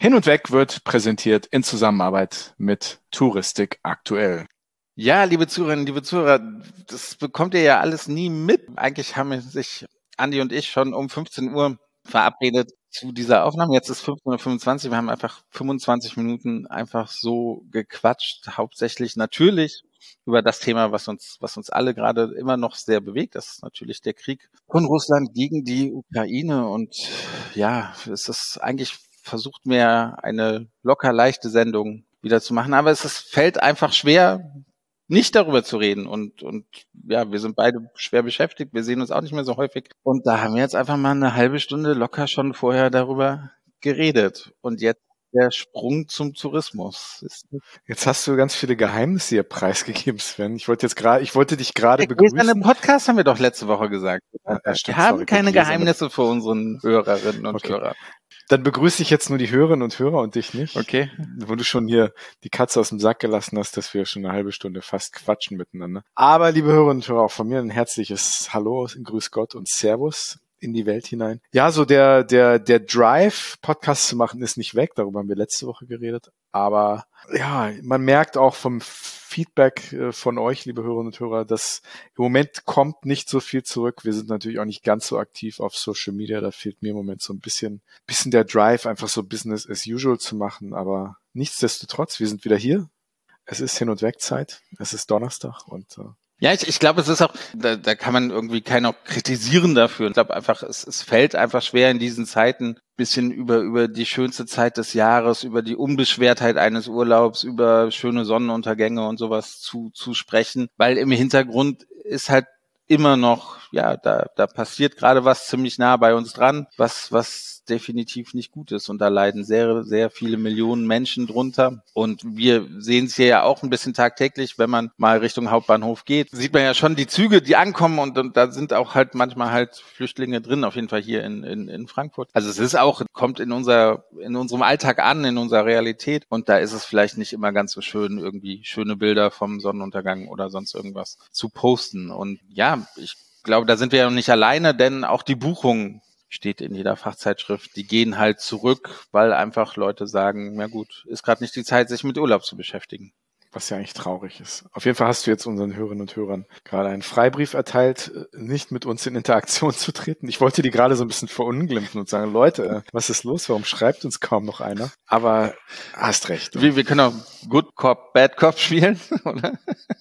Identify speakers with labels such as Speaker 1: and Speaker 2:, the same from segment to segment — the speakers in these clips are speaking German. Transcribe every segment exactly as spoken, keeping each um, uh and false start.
Speaker 1: Hin und Weg wird präsentiert in Zusammenarbeit mit Touristik aktuell.
Speaker 2: Ja, liebe Zuhörerinnen, liebe Zuhörer, das bekommt ihr ja alles nie mit. Eigentlich haben sich Andi und ich schon um fünfzehn Uhr verabredet zu dieser Aufnahme. Jetzt ist fünfzehn Uhr fünfundzwanzig. Wir haben einfach fünfundzwanzig Minuten einfach so gequatscht, hauptsächlich natürlich über das Thema, was uns, was uns alle gerade immer noch sehr bewegt. Das ist natürlich der Krieg von Russland gegen die Ukraine. Und ja, es ist eigentlich versucht mir eine locker leichte Sendung wieder zu machen. Aber es ist, fällt einfach schwer, nicht darüber zu reden. Und, und ja, wir sind beide schwer beschäftigt. Wir sehen uns auch nicht mehr so häufig. Und da haben wir jetzt einfach mal eine halbe Stunde locker schon vorher darüber geredet. Und jetzt der Sprung zum Tourismus.
Speaker 1: Jetzt hast du ganz viele Geheimnisse hier preisgegeben, Sven. Ich wollte jetzt gerade, ich wollte dich gerade
Speaker 2: der
Speaker 1: begrüßen.
Speaker 2: Gläserne Podcast haben wir doch letzte Woche gesagt.
Speaker 1: Ja, ja, stimmt,
Speaker 2: wir haben
Speaker 1: sorry,
Speaker 2: keine
Speaker 1: Gläserne.
Speaker 2: Geheimnisse für unseren Hörerinnen und
Speaker 1: Okay.
Speaker 2: Hörer.
Speaker 1: Dann begrüße ich jetzt nur die Hörerinnen und Hörer und dich nicht.
Speaker 2: Okay.
Speaker 1: Wo du schon hier die Katze aus dem Sack gelassen hast, dass wir schon eine halbe Stunde fast quatschen miteinander. Aber, liebe Hörerinnen und Hörer, auch von mir ein herzliches Hallo, Grüß Gott und Servus in die Welt hinein. Ja, so der, der, der Drive, Podcast zu machen, ist nicht weg. Darüber haben wir letzte Woche geredet. Aber ja, man merkt auch vom Feedback von euch, liebe Hörerinnen und Hörer, dass im Moment kommt nicht so viel zurück. Wir sind natürlich auch nicht ganz so aktiv auf Social Media. Da fehlt mir im Moment so ein bisschen, bisschen der Drive, einfach so Business as usual zu machen. Aber nichtsdestotrotz, wir sind wieder hier. Es ist Hin- und Wegzeit. Es ist Donnerstag und äh,
Speaker 2: Ja, ich, ich glaube, es ist auch, da, da kann man irgendwie keinen auch kritisieren dafür. Ich glaube einfach, es, es fällt einfach schwer in diesen Zeiten, bisschen über, über die schönste Zeit des Jahres, über die Unbeschwertheit eines Urlaubs, über schöne Sonnenuntergänge und sowas zu, zu sprechen, weil im Hintergrund ist halt immer noch, ja, da, da passiert gerade was ziemlich nah bei uns dran, was, was definitiv nicht gut ist. Und da leiden sehr, sehr viele Millionen Menschen drunter. Und wir sehen es hier ja auch ein bisschen tagtäglich, wenn man mal Richtung Hauptbahnhof geht, sieht man ja schon die Züge, die ankommen und, und da sind auch halt manchmal halt Flüchtlinge drin, auf jeden Fall hier in, in, in Frankfurt. Also es ist auch, kommt in unser, in unserem Alltag an, in unserer Realität. Und da ist es vielleicht nicht immer ganz so schön, irgendwie schöne Bilder vom Sonnenuntergang oder sonst irgendwas zu posten. Und ja, ich glaube, da sind wir ja noch nicht alleine, denn auch die Buchungen, steht in jeder Fachzeitschrift, die gehen halt zurück, weil einfach Leute sagen, na gut, ist gerade nicht die Zeit, sich mit Urlaub zu beschäftigen.
Speaker 1: Was ja eigentlich traurig ist. Auf jeden Fall hast du jetzt unseren Hörerinnen und Hörern gerade einen Freibrief erteilt, nicht mit uns in Interaktion zu treten. Ich wollte die gerade so ein bisschen verunglimpfen und sagen, Leute, was ist los? Warum schreibt uns kaum noch einer? Aber hast recht.
Speaker 2: Wir, wir können auch Good Cop, Bad Cop spielen, oder?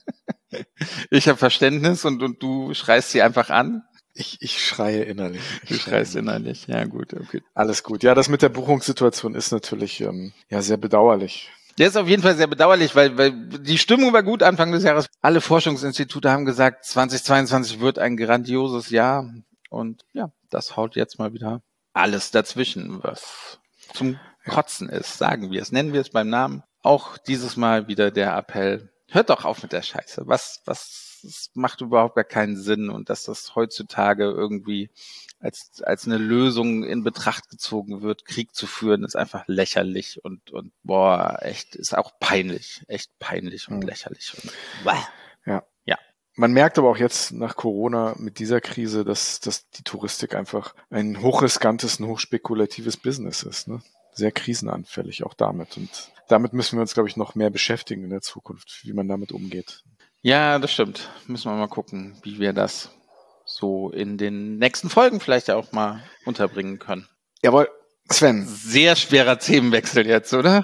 Speaker 2: Ich habe Verständnis und, und du schreist sie einfach an.
Speaker 1: Ich, ich schreie innerlich. Ich
Speaker 2: du schreist innerlich, ja gut, okay.
Speaker 1: Alles gut. Ja, das mit der Buchungssituation ist natürlich ähm, ja sehr bedauerlich.
Speaker 2: Der ist auf jeden Fall sehr bedauerlich, weil, weil die Stimmung war gut Anfang des Jahres. Alle Forschungsinstitute haben gesagt, zweitausendzweiundzwanzig wird ein grandioses Jahr. Und ja, das haut jetzt mal wieder alles dazwischen, was zum Kotzen ist, sagen wir es. Nennen wir es beim Namen. Auch dieses Mal wieder der Appell, hört doch auf mit der Scheiße. Was, was, es macht überhaupt gar keinen Sinn. Und dass das heutzutage irgendwie als als eine Lösung in Betracht gezogen wird, Krieg zu führen, ist einfach lächerlich und und boah, echt, ist auch peinlich, echt peinlich und mhm. lächerlich. Und,
Speaker 1: ja.
Speaker 2: ja.
Speaker 1: Man merkt aber auch jetzt nach Corona mit dieser Krise, dass dass die Touristik einfach ein hochriskantes, ein hochspekulatives Business ist, ne? Sehr krisenanfällig auch damit. Und damit müssen wir uns, glaube ich, noch mehr beschäftigen in der Zukunft, wie man damit umgeht.
Speaker 2: Ja, das stimmt. Müssen wir mal gucken, wie wir das so in den nächsten Folgen vielleicht auch mal unterbringen können.
Speaker 1: Jawohl, Sven.
Speaker 2: Sehr schwerer Themenwechsel jetzt, oder?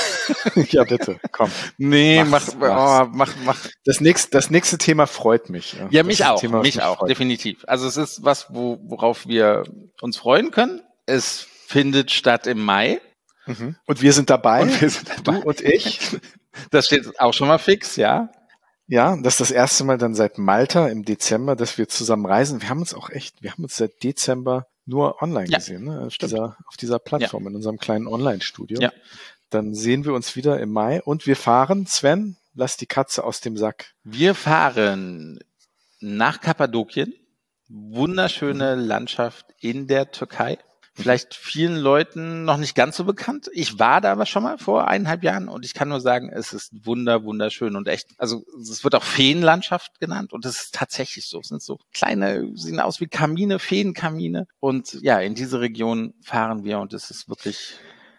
Speaker 1: Ja, bitte, komm.
Speaker 2: Nee, mach, mach, oh, mach, mach.
Speaker 1: Das nächste, das nächste Thema freut mich.
Speaker 2: Ja, ja mich auch,
Speaker 1: Thema,
Speaker 2: mich, mich auch, definitiv. Also es ist was, wo, worauf wir uns freuen können. Es findet statt im Mai.
Speaker 1: Mhm. Und wir sind dabei.
Speaker 2: Und wir sind dabei.
Speaker 1: Du und ich.
Speaker 2: Das steht auch schon mal fix, ja.
Speaker 1: Ja, das ist das erste Mal dann seit Malta im Dezember, dass wir zusammen reisen. Wir haben uns auch echt, wir haben uns seit Dezember nur online ja, gesehen, ne? Auf dieser, auf dieser Plattform, ja. In unserem kleinen Online-Studio. Ja. Dann sehen wir uns wieder im Mai und wir fahren, Sven, lass die Katze aus dem Sack.
Speaker 2: Wir fahren nach Kappadokien. Wunderschöne mhm. Landschaft in der Türkei. Vielleicht vielen Leuten noch nicht ganz so bekannt. Ich war da aber schon mal vor eineinhalb Jahren und ich kann nur sagen, es ist wunder, wunderschön und echt, also es wird auch Feenlandschaft genannt und es ist tatsächlich so. Es sind so kleine, sehen aus wie Kamine, Feenkamine und ja, in diese Region fahren wir und es ist wirklich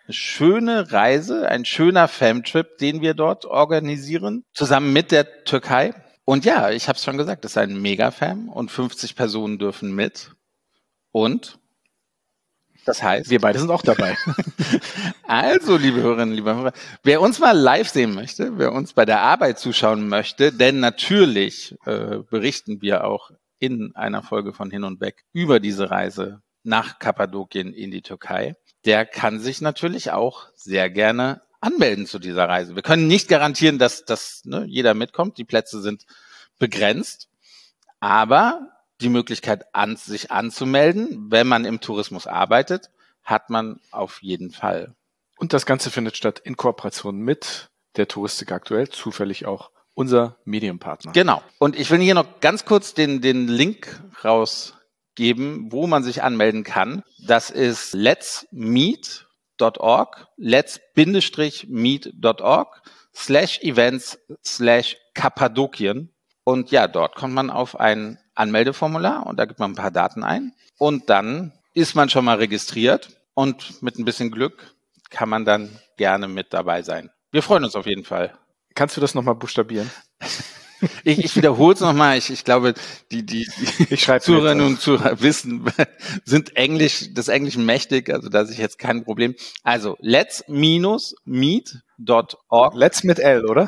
Speaker 2: schöne Reise, ein schöner Famtrip, den wir dort organisieren, zusammen mit der Türkei. Und ja, ich habe es schon gesagt, es ist ein Mega-Fam und fünfzig Personen dürfen mit. Und das heißt,
Speaker 1: wir beide sind auch dabei.
Speaker 2: Also, liebe Hörerinnen, liebe Hörer, wer uns mal live sehen möchte, wer uns bei der Arbeit zuschauen möchte, denn natürlich äh, berichten wir auch in einer Folge von Hin und Weg über diese Reise nach Kappadokien in die Türkei, der kann sich natürlich auch sehr gerne anmelden zu dieser Reise. Wir können nicht garantieren, dass, dass ne, jeder mitkommt, die Plätze sind begrenzt, aber die Möglichkeit, an, sich anzumelden, wenn man im Tourismus arbeitet, hat man auf jeden Fall.
Speaker 1: Und das Ganze findet statt in Kooperation mit der Touristik aktuell, zufällig auch unser Medienpartner.
Speaker 2: Genau. Und ich will hier noch ganz kurz den, den Link rausgeben, wo man sich anmelden kann. Das ist letsmeet.org, lets-meet.org slash events slash Kappadokien. Und ja, dort kommt man auf ein Anmeldeformular und da gibt man ein paar Daten ein. Und dann ist man schon mal registriert und mit ein bisschen Glück kann man dann gerne mit dabei sein. Wir freuen uns auf jeden Fall.
Speaker 1: Kannst du das nochmal buchstabieren?
Speaker 2: Ich, ich wiederhole es nochmal. Ich, ich glaube, die, die, die Zuhörerinnen und Zuhörer wissen, sind Englisch, des Englischen mächtig, also da ist jetzt kein Problem. Also lets-meet.org.
Speaker 1: Let's mit L, oder?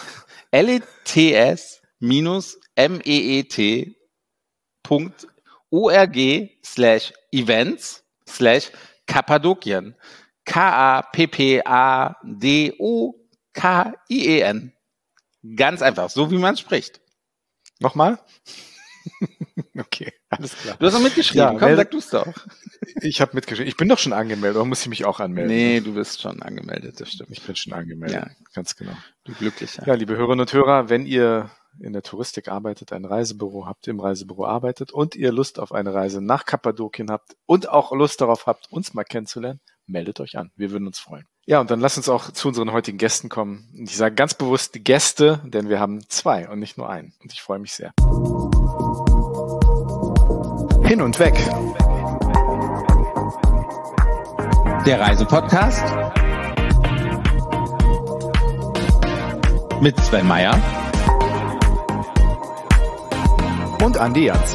Speaker 2: L-E-T-S-M-E-E-T Punkt org slash events slash Kappadokien. K-A-P-P-A-D-O-K-I-E-N. Ganz einfach, so wie man spricht.
Speaker 1: Nochmal? Okay, alles klar.
Speaker 2: Du hast doch mitgeschrieben,
Speaker 1: ja,
Speaker 2: komm, sag du es doch.
Speaker 1: Ich habe mitgeschrieben. Ich bin doch schon angemeldet, oder muss ich mich auch anmelden?
Speaker 2: Nee, du bist schon angemeldet, das stimmt.
Speaker 1: Ich bin schon angemeldet, ja. Ganz genau.
Speaker 2: Du Glücklicher.
Speaker 1: Ja, liebe Hörerinnen und Hörer, wenn ihr in der Touristik arbeitet, ein Reisebüro habt, im Reisebüro arbeitet und ihr Lust auf eine Reise nach Kappadokien habt und auch Lust darauf habt, uns mal kennenzulernen, meldet euch an. Wir würden uns freuen. Ja, und dann lasst uns auch zu unseren heutigen Gästen kommen. Und ich sage ganz bewusst die Gäste, denn wir haben zwei und nicht nur einen. Und ich freue mich sehr. Hin und weg.
Speaker 2: Der Reisepodcast mit Sven Meyer
Speaker 1: und Andi Jans.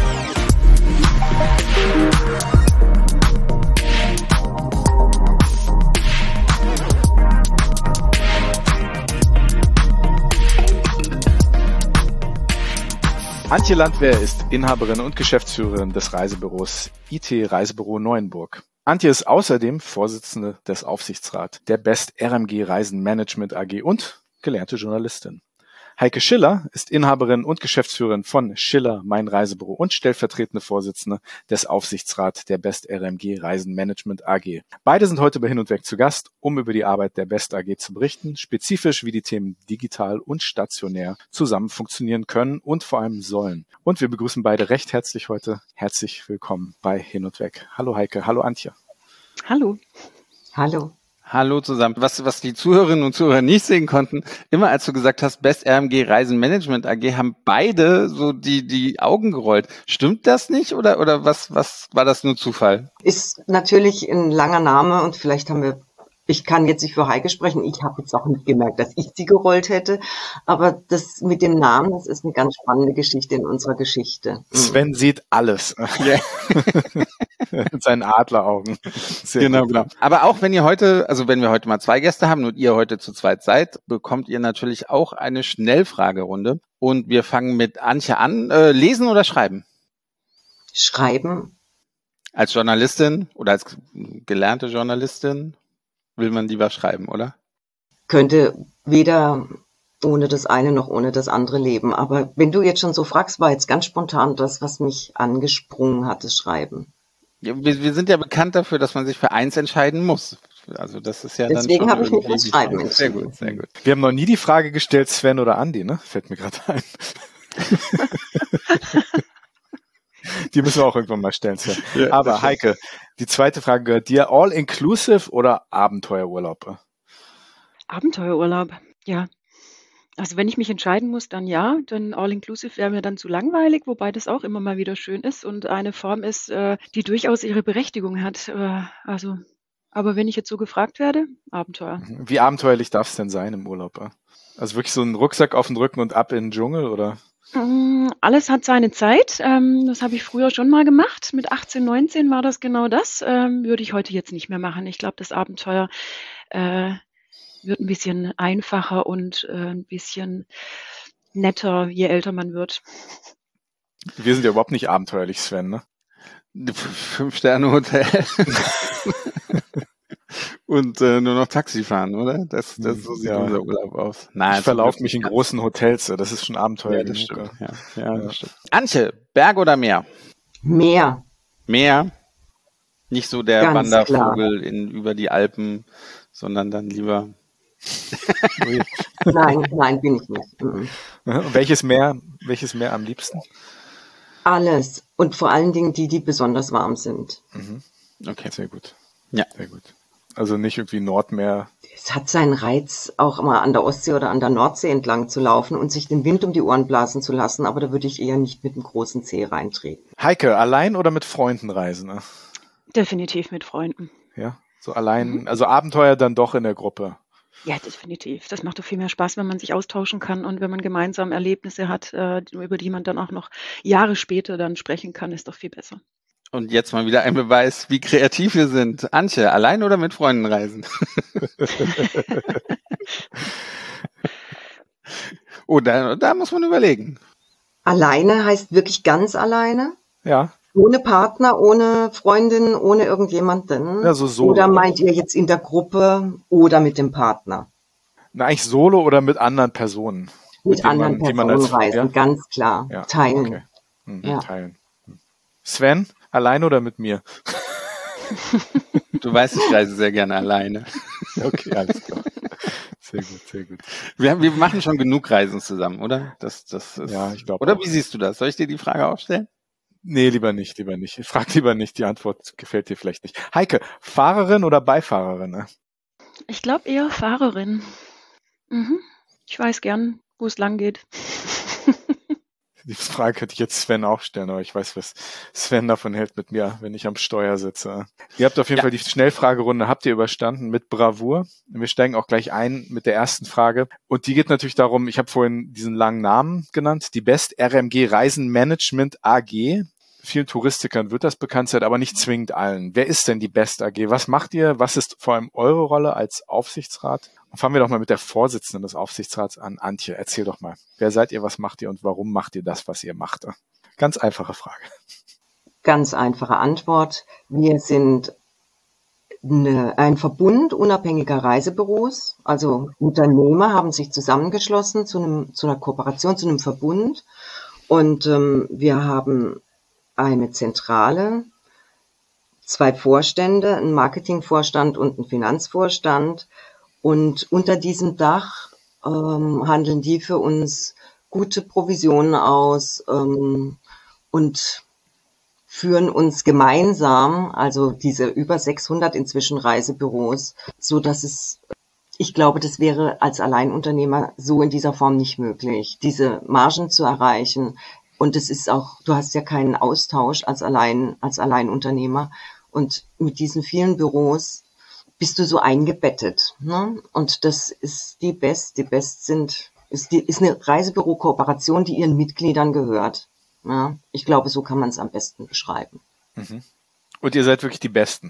Speaker 1: Antje Landwehr ist Inhaberin und Geschäftsführerin des Reisebüros I T Reisebüro Neuenburg. Antje ist außerdem Vorsitzende des Aufsichtsrats der Best R M G Reisen Management A G und gelernte Journalistin. Heike Schiller ist Inhaberin und Geschäftsführerin von Schiller Mein Reisebüro und stellvertretende Vorsitzende des Aufsichtsrats der Best R M G Reisen Management A G. Beide sind heute bei Hin und Weg zu Gast, um über die Arbeit der Best A G zu berichten, spezifisch wie die Themen digital und stationär zusammen funktionieren können und vor allem sollen. Und wir begrüßen beide recht herzlich heute. Herzlich willkommen bei Hin und Weg. Hallo Heike, hallo Antje.
Speaker 3: Hallo. Hallo.
Speaker 2: Hallo zusammen. Was, was die Zuhörerinnen und Zuhörer nicht sehen konnten, immer als du gesagt hast, Best R M G Reisen Management A G, haben beide so die, die Augen gerollt. Stimmt das nicht oder, oder was, was war das nur Zufall?
Speaker 3: Ist natürlich ein langer Name und vielleicht haben wir, ich kann jetzt nicht für Heike sprechen, ich habe jetzt auch nicht gemerkt, dass ich sie gerollt hätte, aber das mit dem Namen, das ist eine ganz spannende Geschichte in unserer Geschichte.
Speaker 1: Sven sieht alles. Yeah. Mit seinen Adleraugen.
Speaker 2: Sehr genau, gut. Genau. Aber auch wenn ihr heute, also wenn wir heute mal zwei Gäste haben und ihr heute zu zweit seid, bekommt ihr natürlich auch eine Schnellfragerunde. Und wir fangen mit Antje an. Äh, lesen oder schreiben?
Speaker 3: Schreiben.
Speaker 2: Als Journalistin oder als gelernte Journalistin will man lieber schreiben, oder?
Speaker 3: Könnte weder ohne das eine noch ohne das andere leben. Aber wenn du jetzt schon so fragst, war jetzt ganz spontan das, was mich angesprungen hat, das Schreiben.
Speaker 2: Ja, wir, wir sind ja bekannt dafür, dass man sich für eins entscheiden muss. Also das ist ja
Speaker 3: Deswegen
Speaker 2: dann
Speaker 3: habe ich mich fürs Schreiben entschieden.
Speaker 2: Sehr gut, sehr gut.
Speaker 1: Wir haben noch nie die Frage gestellt, Sven oder Andi, ne? Fällt mir gerade ein. Die müssen wir auch irgendwann mal stellen, Sven. Ja, aber Heike, die zweite Frage gehört dir. All-inclusive oder Abenteuerurlaub?
Speaker 4: Abenteuerurlaub, ja. Also wenn ich mich entscheiden muss, dann ja, denn All-Inclusive wäre mir dann zu langweilig, wobei das auch immer mal wieder schön ist und eine Form ist, äh, die durchaus ihre Berechtigung hat. Äh, also Aber wenn ich jetzt so gefragt werde, Abenteuer.
Speaker 1: Wie abenteuerlich darf es denn sein im Urlaub? äh? Also wirklich so einen Rucksack auf den Rücken und ab in den Dschungel, oder?
Speaker 4: Mm, Alles hat seine Zeit. Ähm, das habe ich früher schon mal gemacht. Mit achtzehn, neunzehn war das genau das. Ähm, würde ich heute jetzt nicht mehr machen. Ich glaube, das Abenteuer äh, wird ein bisschen einfacher und äh, ein bisschen netter, je älter man wird.
Speaker 1: Wir sind ja überhaupt nicht abenteuerlich, Sven, ne?
Speaker 2: Fünf-Sterne-Hotel. Und äh, nur noch Taxi fahren, oder? Das, das so sieht
Speaker 1: Ja.
Speaker 2: unser Urlaub aus. Nein,
Speaker 1: Ich verlaufe
Speaker 2: zum
Speaker 1: mich in
Speaker 2: Glück
Speaker 1: großen Hotels, äh, das ist schon Abenteuer
Speaker 2: Ja, das
Speaker 1: genug.
Speaker 2: stimmt.
Speaker 1: äh.
Speaker 2: Ja, ja,
Speaker 1: Ja.
Speaker 2: das stimmt. Antje, Berg oder Meer?
Speaker 3: Meer,
Speaker 2: Meer. Nicht so der
Speaker 3: ganz klar.
Speaker 2: Wandervogel in über die Alpen, sondern dann lieber.
Speaker 1: Ui.
Speaker 3: Nein, nein, bin ich nicht. Mhm.
Speaker 1: Und welches Meer, welches Meer am liebsten?
Speaker 3: Alles. Und vor allen Dingen die, die besonders warm sind.
Speaker 2: Okay.
Speaker 1: Sehr gut.
Speaker 2: Ja.
Speaker 1: Sehr gut. Also nicht irgendwie Nordmeer.
Speaker 3: Es hat seinen Reiz, auch mal an der Ostsee oder an der Nordsee entlang zu laufen und sich den Wind um die Ohren blasen zu lassen, aber da würde ich eher nicht mit einem großen Zeh reintreten.
Speaker 1: Heike, allein oder mit Freunden reisen? ne?
Speaker 4: Definitiv mit Freunden.
Speaker 1: Ja, so allein, also Abenteuer dann doch in der Gruppe.
Speaker 4: Ja, definitiv. Das macht doch viel mehr Spaß, wenn man sich austauschen kann und wenn man gemeinsam Erlebnisse hat, äh, über die man dann auch noch Jahre später dann sprechen kann, ist doch viel besser.
Speaker 2: Und jetzt mal wieder ein Beweis, wie kreativ wir sind. Antje, allein oder mit Freunden reisen? Oh, da, da muss man überlegen.
Speaker 3: Alleine heißt wirklich ganz alleine?
Speaker 1: Ja,
Speaker 3: Ohne Partner, ohne Freundin, ohne irgendjemanden?
Speaker 1: Ja, so solo.
Speaker 3: Oder meint ihr jetzt in der Gruppe oder mit dem Partner?
Speaker 1: na, eigentlich solo oder mit anderen Personen.
Speaker 3: Mit
Speaker 1: denen
Speaker 3: anderen
Speaker 1: man, die man
Speaker 3: Personen
Speaker 1: als,
Speaker 3: reisen,
Speaker 1: ja?
Speaker 3: ganz klar.
Speaker 1: Ja,
Speaker 3: Teilen.
Speaker 1: Okay. Hm,
Speaker 3: Ja.
Speaker 1: Teilen. Hm. Sven, allein oder mit mir?
Speaker 2: Du weißt, ich reise sehr gerne alleine.
Speaker 1: Okay, alles klar. Sehr gut, sehr gut.
Speaker 2: Wir, wir machen schon genug Reisen zusammen, oder? Das, das ist,
Speaker 1: Ja, ich glaube
Speaker 2: Oder
Speaker 1: auch.
Speaker 2: wie siehst du das? Soll ich dir die Frage auch stellen?
Speaker 1: Nee, lieber nicht, lieber nicht. Frag lieber nicht, die Antwort gefällt dir vielleicht nicht. Heike, Fahrerin oder Beifahrerin? ne?
Speaker 4: Ich glaube eher Fahrerin. Mhm. Ich weiß gern, wo es lang geht.
Speaker 1: Die Frage könnte ich jetzt Sven auch stellen, aber ich weiß, was Sven davon hält mit mir, wenn ich am Steuer sitze. Ihr habt auf jeden
Speaker 2: Ja.
Speaker 1: Fall die Schnellfragerunde, habt ihr überstanden mit Bravour. Wir steigen auch gleich ein mit der ersten Frage. Und die geht natürlich darum, ich habe vorhin diesen langen Namen genannt, die Best R M G Reisenmanagement A G. Vielen Touristikern wird das bekannt sein, aber nicht zwingend allen. Wer ist denn die Best A G? Was macht ihr? Was ist vor allem eure Rolle als Aufsichtsrat? Und fangen wir doch mal mit der Vorsitzenden des Aufsichtsrats an. Antje, erzähl doch mal. Wer seid ihr, was macht ihr und warum macht ihr das, was ihr macht? Ganz einfache Frage.
Speaker 3: Ganz einfache Antwort. Wir sind eine, ein Verbund unabhängiger Reisebüros. Also Unternehmer haben sich zusammengeschlossen zu, einem, zu einer Kooperation, zu einem Verbund. Und ähm, wir haben eine Zentrale, zwei Vorstände, einen Marketingvorstand und einen Finanzvorstand. Und unter diesem Dach ähm, handeln die für uns gute Provisionen aus ähm, und führen uns gemeinsam, also diese über sechshundert inzwischen Reisebüros, so dass es, ich glaube, das wäre als Alleinunternehmer so in dieser Form nicht möglich, diese Margen zu erreichen. Und es ist auch, du hast ja keinen Austausch als Allein, als Alleinunternehmer. Und mit diesen vielen Büros bist du so eingebettet, ne? Und das ist die Best. Die Best sind, ist die, ist eine Reisebüro-Kooperation, die ihren Mitgliedern gehört. Ja, ich glaube, so kann man es am besten beschreiben.
Speaker 1: Mhm. Und ihr seid wirklich die Besten.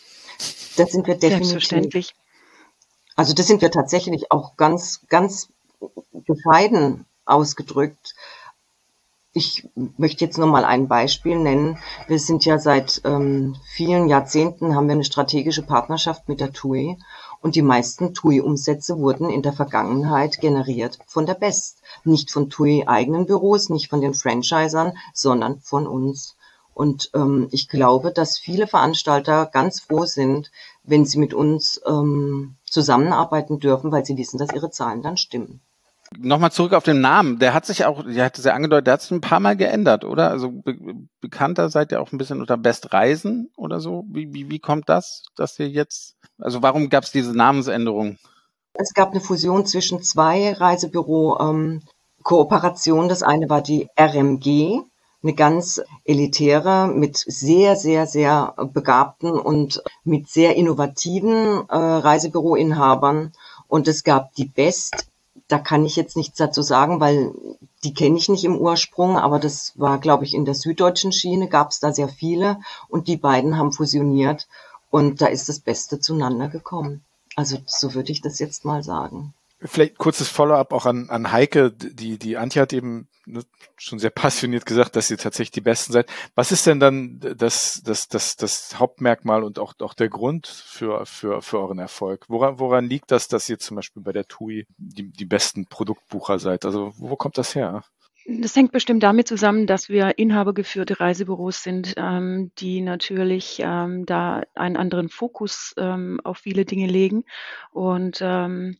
Speaker 3: Das sind wir definitiv.
Speaker 4: Selbstverständlich.
Speaker 3: Also das sind wir tatsächlich auch ganz, ganz bescheiden ausgedrückt. Ich möchte jetzt noch mal ein Beispiel nennen. Wir sind ja seit ähm, vielen Jahrzehnten, haben wir eine strategische Partnerschaft mit der T U I und die meisten T U I-Umsätze wurden in der Vergangenheit generiert von der Best. Nicht von T U I-eigenen Büros, nicht von den Franchisern, sondern von uns. Und ähm, ich glaube, dass viele Veranstalter ganz froh sind, wenn sie mit uns ähm, zusammenarbeiten dürfen, weil sie wissen, dass ihre Zahlen dann stimmen.
Speaker 2: Nochmal zurück auf den Namen. Der hat sich auch, der hat es ja angedeutet, der hat sich ein paar Mal geändert, oder? Also be bekannter seid ihr auch ein bisschen unter Best Reisen oder so. Wie, wie, wie kommt das, dass ihr jetzt, also warum gab es diese Namensänderung?
Speaker 3: Es gab eine Fusion zwischen zwei Reisebüro-Kooperationen. Das eine war die R M G, eine ganz elitäre, mit sehr, sehr, sehr begabten und mit sehr innovativen äh, Reisebüroinhabern. Und es gab die Best, da kann ich jetzt nichts dazu sagen, weil die kenne ich nicht im Ursprung, aber das war, glaube ich, in der süddeutschen Schiene, gab es da sehr viele und die beiden haben fusioniert und da ist das Beste zueinander gekommen. Also so würde ich das jetzt mal sagen.
Speaker 1: Vielleicht kurzes Follow-up auch an, an Heike. Die, die Antje hat eben schon sehr passioniert gesagt, dass ihr tatsächlich die Besten seid. Was ist denn dann das, das, das, das Hauptmerkmal und auch, auch der Grund für, für, für euren Erfolg? Woran, woran liegt das, dass ihr zum Beispiel bei der T U I die, die besten Produktbucher seid? Also wo kommt das her?
Speaker 4: Das hängt bestimmt damit zusammen, dass wir inhabergeführte Reisebüros sind, ähm, die natürlich ähm, da einen anderen Fokus ähm, auf viele Dinge legen. Und ähm,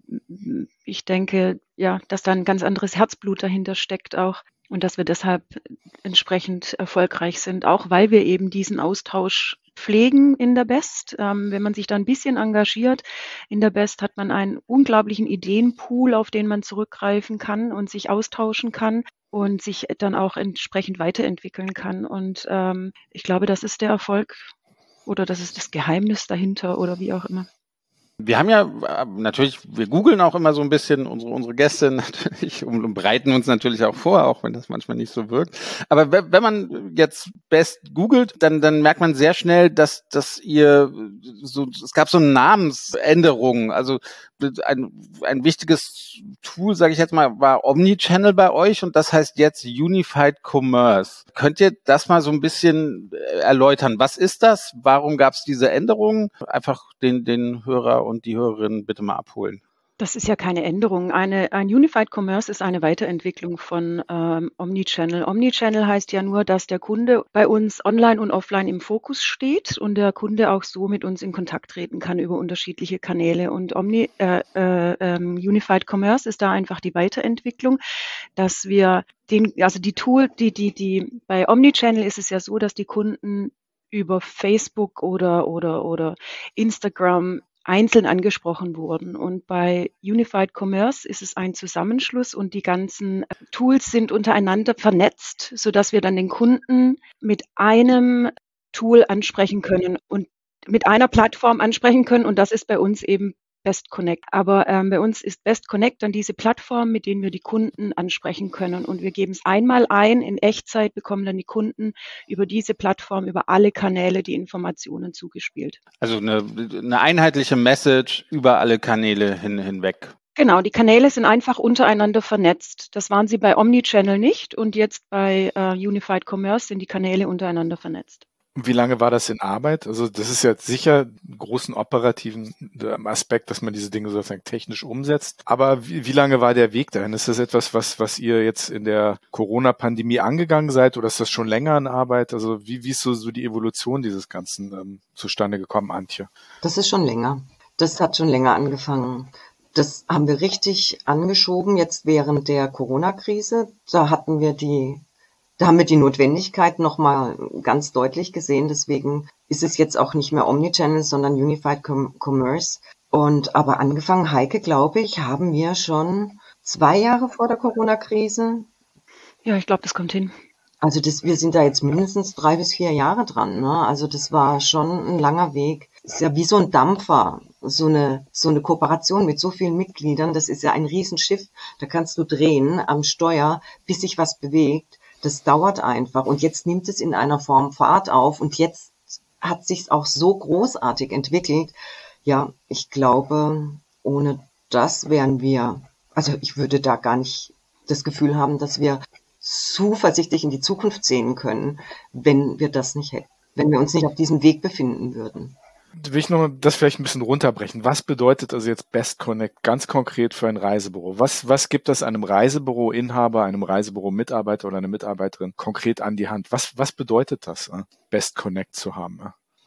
Speaker 4: ich denke, ja, dass da ein ganz anderes Herzblut dahinter steckt auch und dass wir deshalb entsprechend erfolgreich sind, auch weil wir eben diesen Austausch pflegen in der Best. Ähm, wenn man sich da ein bisschen engagiert, in der Best hat man einen unglaublichen Ideenpool, auf den man zurückgreifen kann und sich austauschen kann und sich dann auch entsprechend weiterentwickeln kann. Und ähm, ich glaube, das ist der Erfolg oder das ist das Geheimnis dahinter oder wie auch immer.
Speaker 2: Wir haben ja natürlich, wir googeln auch immer so ein bisschen unsere unsere Gäste natürlich und bereiten uns natürlich auch vor, auch wenn das manchmal nicht so wirkt. Aber wenn man jetzt Best googelt, dann dann merkt man sehr schnell, dass dass ihr so, es gab so eine Namensänderung. Also ein ein wichtiges Tool, sage ich jetzt mal, war Omnichannel bei euch und das heißt jetzt Unified Commerce. Könnt ihr das mal so ein bisschen erläutern? Was ist das? Warum gab es diese Änderung? Einfach den den Hörer und die Hörerinnen bitte mal abholen.
Speaker 4: Das ist ja keine Änderung. Eine, ein Unified Commerce ist eine Weiterentwicklung von ähm, Omnichannel. Omnichannel heißt ja nur, dass der Kunde bei uns online und offline im Fokus steht und der Kunde auch so mit uns in Kontakt treten kann über unterschiedliche Kanäle. Und Omni, äh, äh, ähm, Unified Commerce ist da einfach die Weiterentwicklung, dass wir den, also die Tool, die, die, die, bei Omnichannel ist es ja so, dass die Kunden über Facebook oder, oder, oder Instagram einzeln angesprochen wurden. Und bei Unified Commerce ist es ein Zusammenschluss und die ganzen Tools sind untereinander vernetzt, sodass wir dann den Kunden mit einem Tool ansprechen können und mit einer Plattform ansprechen können. Und das ist bei uns eben Best Connect. Aber ähm, bei uns ist Best Connect dann diese Plattform, mit denen wir die Kunden ansprechen können. Und wir geben es einmal ein, in Echtzeit bekommen dann die Kunden über diese Plattform, über alle Kanäle die Informationen zugespielt.
Speaker 2: Also eine, eine einheitliche Message über alle Kanäle hin, hinweg.
Speaker 4: Genau, die Kanäle sind einfach untereinander vernetzt. Das waren sie bei Omnichannel nicht und jetzt bei äh, Unified Commerce sind die Kanäle untereinander vernetzt.
Speaker 1: Wie lange war das in Arbeit? Also das ist ja sicher einen großen operativen Aspekt, dass man diese Dinge sozusagen technisch umsetzt. Aber wie, wie lange war der Weg dahin? Ist das etwas, was was ihr jetzt in der Corona-Pandemie angegangen seid oder ist das schon länger in Arbeit? Also wie, wie ist so, so die Evolution dieses Ganzen ähm, zustande gekommen, Antje?
Speaker 3: Das ist schon länger. Das hat schon länger angefangen. Das haben wir richtig angeschoben jetzt während der Corona-Krise. Da hatten wir die Da haben wir die Notwendigkeit nochmal ganz deutlich gesehen. Deswegen ist es jetzt auch nicht mehr Omnichannel, sondern Unified Com- Commerce. Und aber angefangen, Heike, glaube ich, haben wir schon zwei Jahre vor der Corona-Krise.
Speaker 4: Ja, ich glaube, das kommt hin.
Speaker 3: Also das, wir sind da jetzt mindestens drei bis vier Jahre dran. Ne? Also das war schon ein langer Weg. Ist ja wie so ein Dampfer, so eine so eine Kooperation mit so vielen Mitgliedern. Das ist ja ein Riesenschiff. Da kannst du drehen am Steuer, bis sich was bewegt. Das dauert einfach und jetzt nimmt es in einer Form Fahrt auf und jetzt hat sich's auch so großartig entwickelt. Ja, ich glaube, ohne das wären wir, also ich würde da gar nicht das Gefühl haben, dass wir zuversichtlich in die Zukunft sehen können, wenn wir das nicht hätten, wenn wir uns nicht auf diesem Weg befinden würden.
Speaker 1: Will ich noch das vielleicht ein bisschen runterbrechen. Was bedeutet also jetzt Best Connect ganz konkret für ein Reisebüro? Was, was gibt das einem Reisebüro-Inhaber, einem Reisebüro-Mitarbeiter oder einer Mitarbeiterin konkret an die Hand? Was, was bedeutet das, Best Connect zu haben?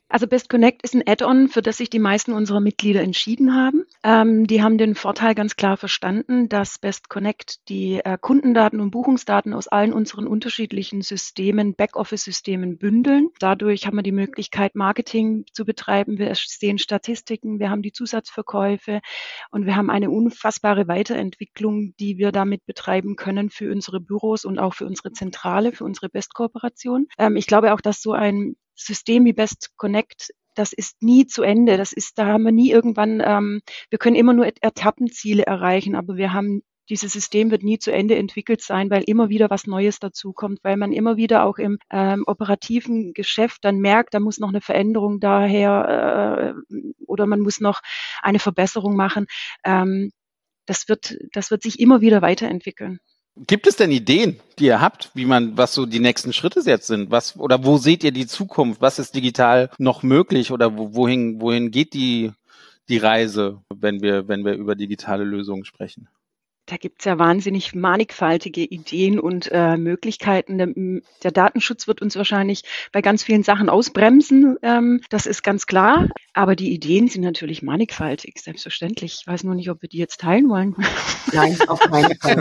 Speaker 4: Also Best Connect ist ein Add-on, für das sich die meisten unserer Mitglieder entschieden haben. Ähm, die haben den Vorteil ganz klar verstanden, dass Best Connect die äh, Kundendaten und Buchungsdaten aus allen unseren unterschiedlichen Systemen, Backoffice-Systemen bündeln. Dadurch haben wir die Möglichkeit, Marketing zu betreiben. Wir sehen Statistiken, wir haben die Zusatzverkäufe und wir haben eine unfassbare Weiterentwicklung, die wir damit betreiben können für unsere Büros und auch für unsere Zentrale, für unsere Best-Kooperation. Ähm, ich glaube auch, dass so ein System wie Best Connect, das ist nie zu Ende. Das ist, da haben wir nie irgendwann, ähm, wir können immer nur Etappenziele erreichen, aber wir haben, dieses System wird nie zu Ende entwickelt sein, weil immer wieder was Neues dazukommt, weil man immer wieder auch im ähm, operativen Geschäft dann merkt, da muss noch eine Veränderung daher äh, oder man muss noch eine Verbesserung machen. Ähm, das wird, das wird sich immer wieder weiterentwickeln.
Speaker 2: Gibt es denn Ideen, die ihr habt, wie man, was so die nächsten Schritte jetzt sind? Was, oder wo seht ihr die Zukunft? Was ist digital noch möglich oder wo, wohin, wohin geht die, die Reise, wenn wir, wenn wir über digitale Lösungen sprechen?
Speaker 4: Da gibt's ja wahnsinnig mannigfaltige Ideen und äh, Möglichkeiten. Der, der Datenschutz wird uns wahrscheinlich bei ganz vielen Sachen ausbremsen. Ähm, das ist ganz klar. Aber die Ideen sind natürlich mannigfaltig, selbstverständlich. Ich weiß nur nicht, ob wir die jetzt teilen wollen.
Speaker 3: Nein, auf keinen Fall.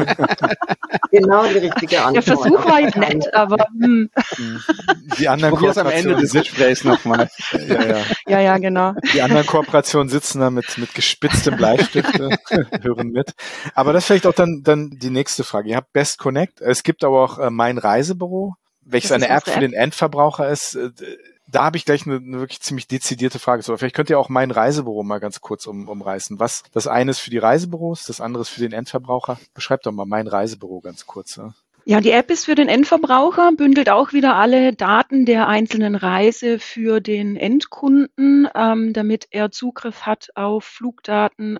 Speaker 3: Genau die richtige Antwort.
Speaker 4: Der Versuch war ja nett, aber hm.
Speaker 1: Die anderen
Speaker 2: ich probier's am Ende des Gesprächs nochmal.
Speaker 1: Ja, ja.
Speaker 4: ja, ja, genau.
Speaker 1: Die anderen Kooperationen sitzen da mit, mit gespitztem Bleistift, hören mit. Aber das vielleicht auch dann, dann die nächste Frage. Ihr habt Best Connect. Es gibt aber auch äh, Mein Reisebüro, welches eine App für den Endverbraucher ist. Äh, Da habe ich gleich eine, eine wirklich ziemlich dezidierte Frage zu. Vielleicht könnt ihr auch Mein Reisebüro mal ganz kurz um, umreißen. Was das eine ist für die Reisebüros, das andere ist für den Endverbraucher. Beschreibt doch mal Mein Reisebüro ganz kurz. Ja.
Speaker 4: Ja, die App ist für den Endverbraucher, bündelt auch wieder alle Daten der einzelnen Reise für den Endkunden, ähm, damit er Zugriff hat auf Flugdaten,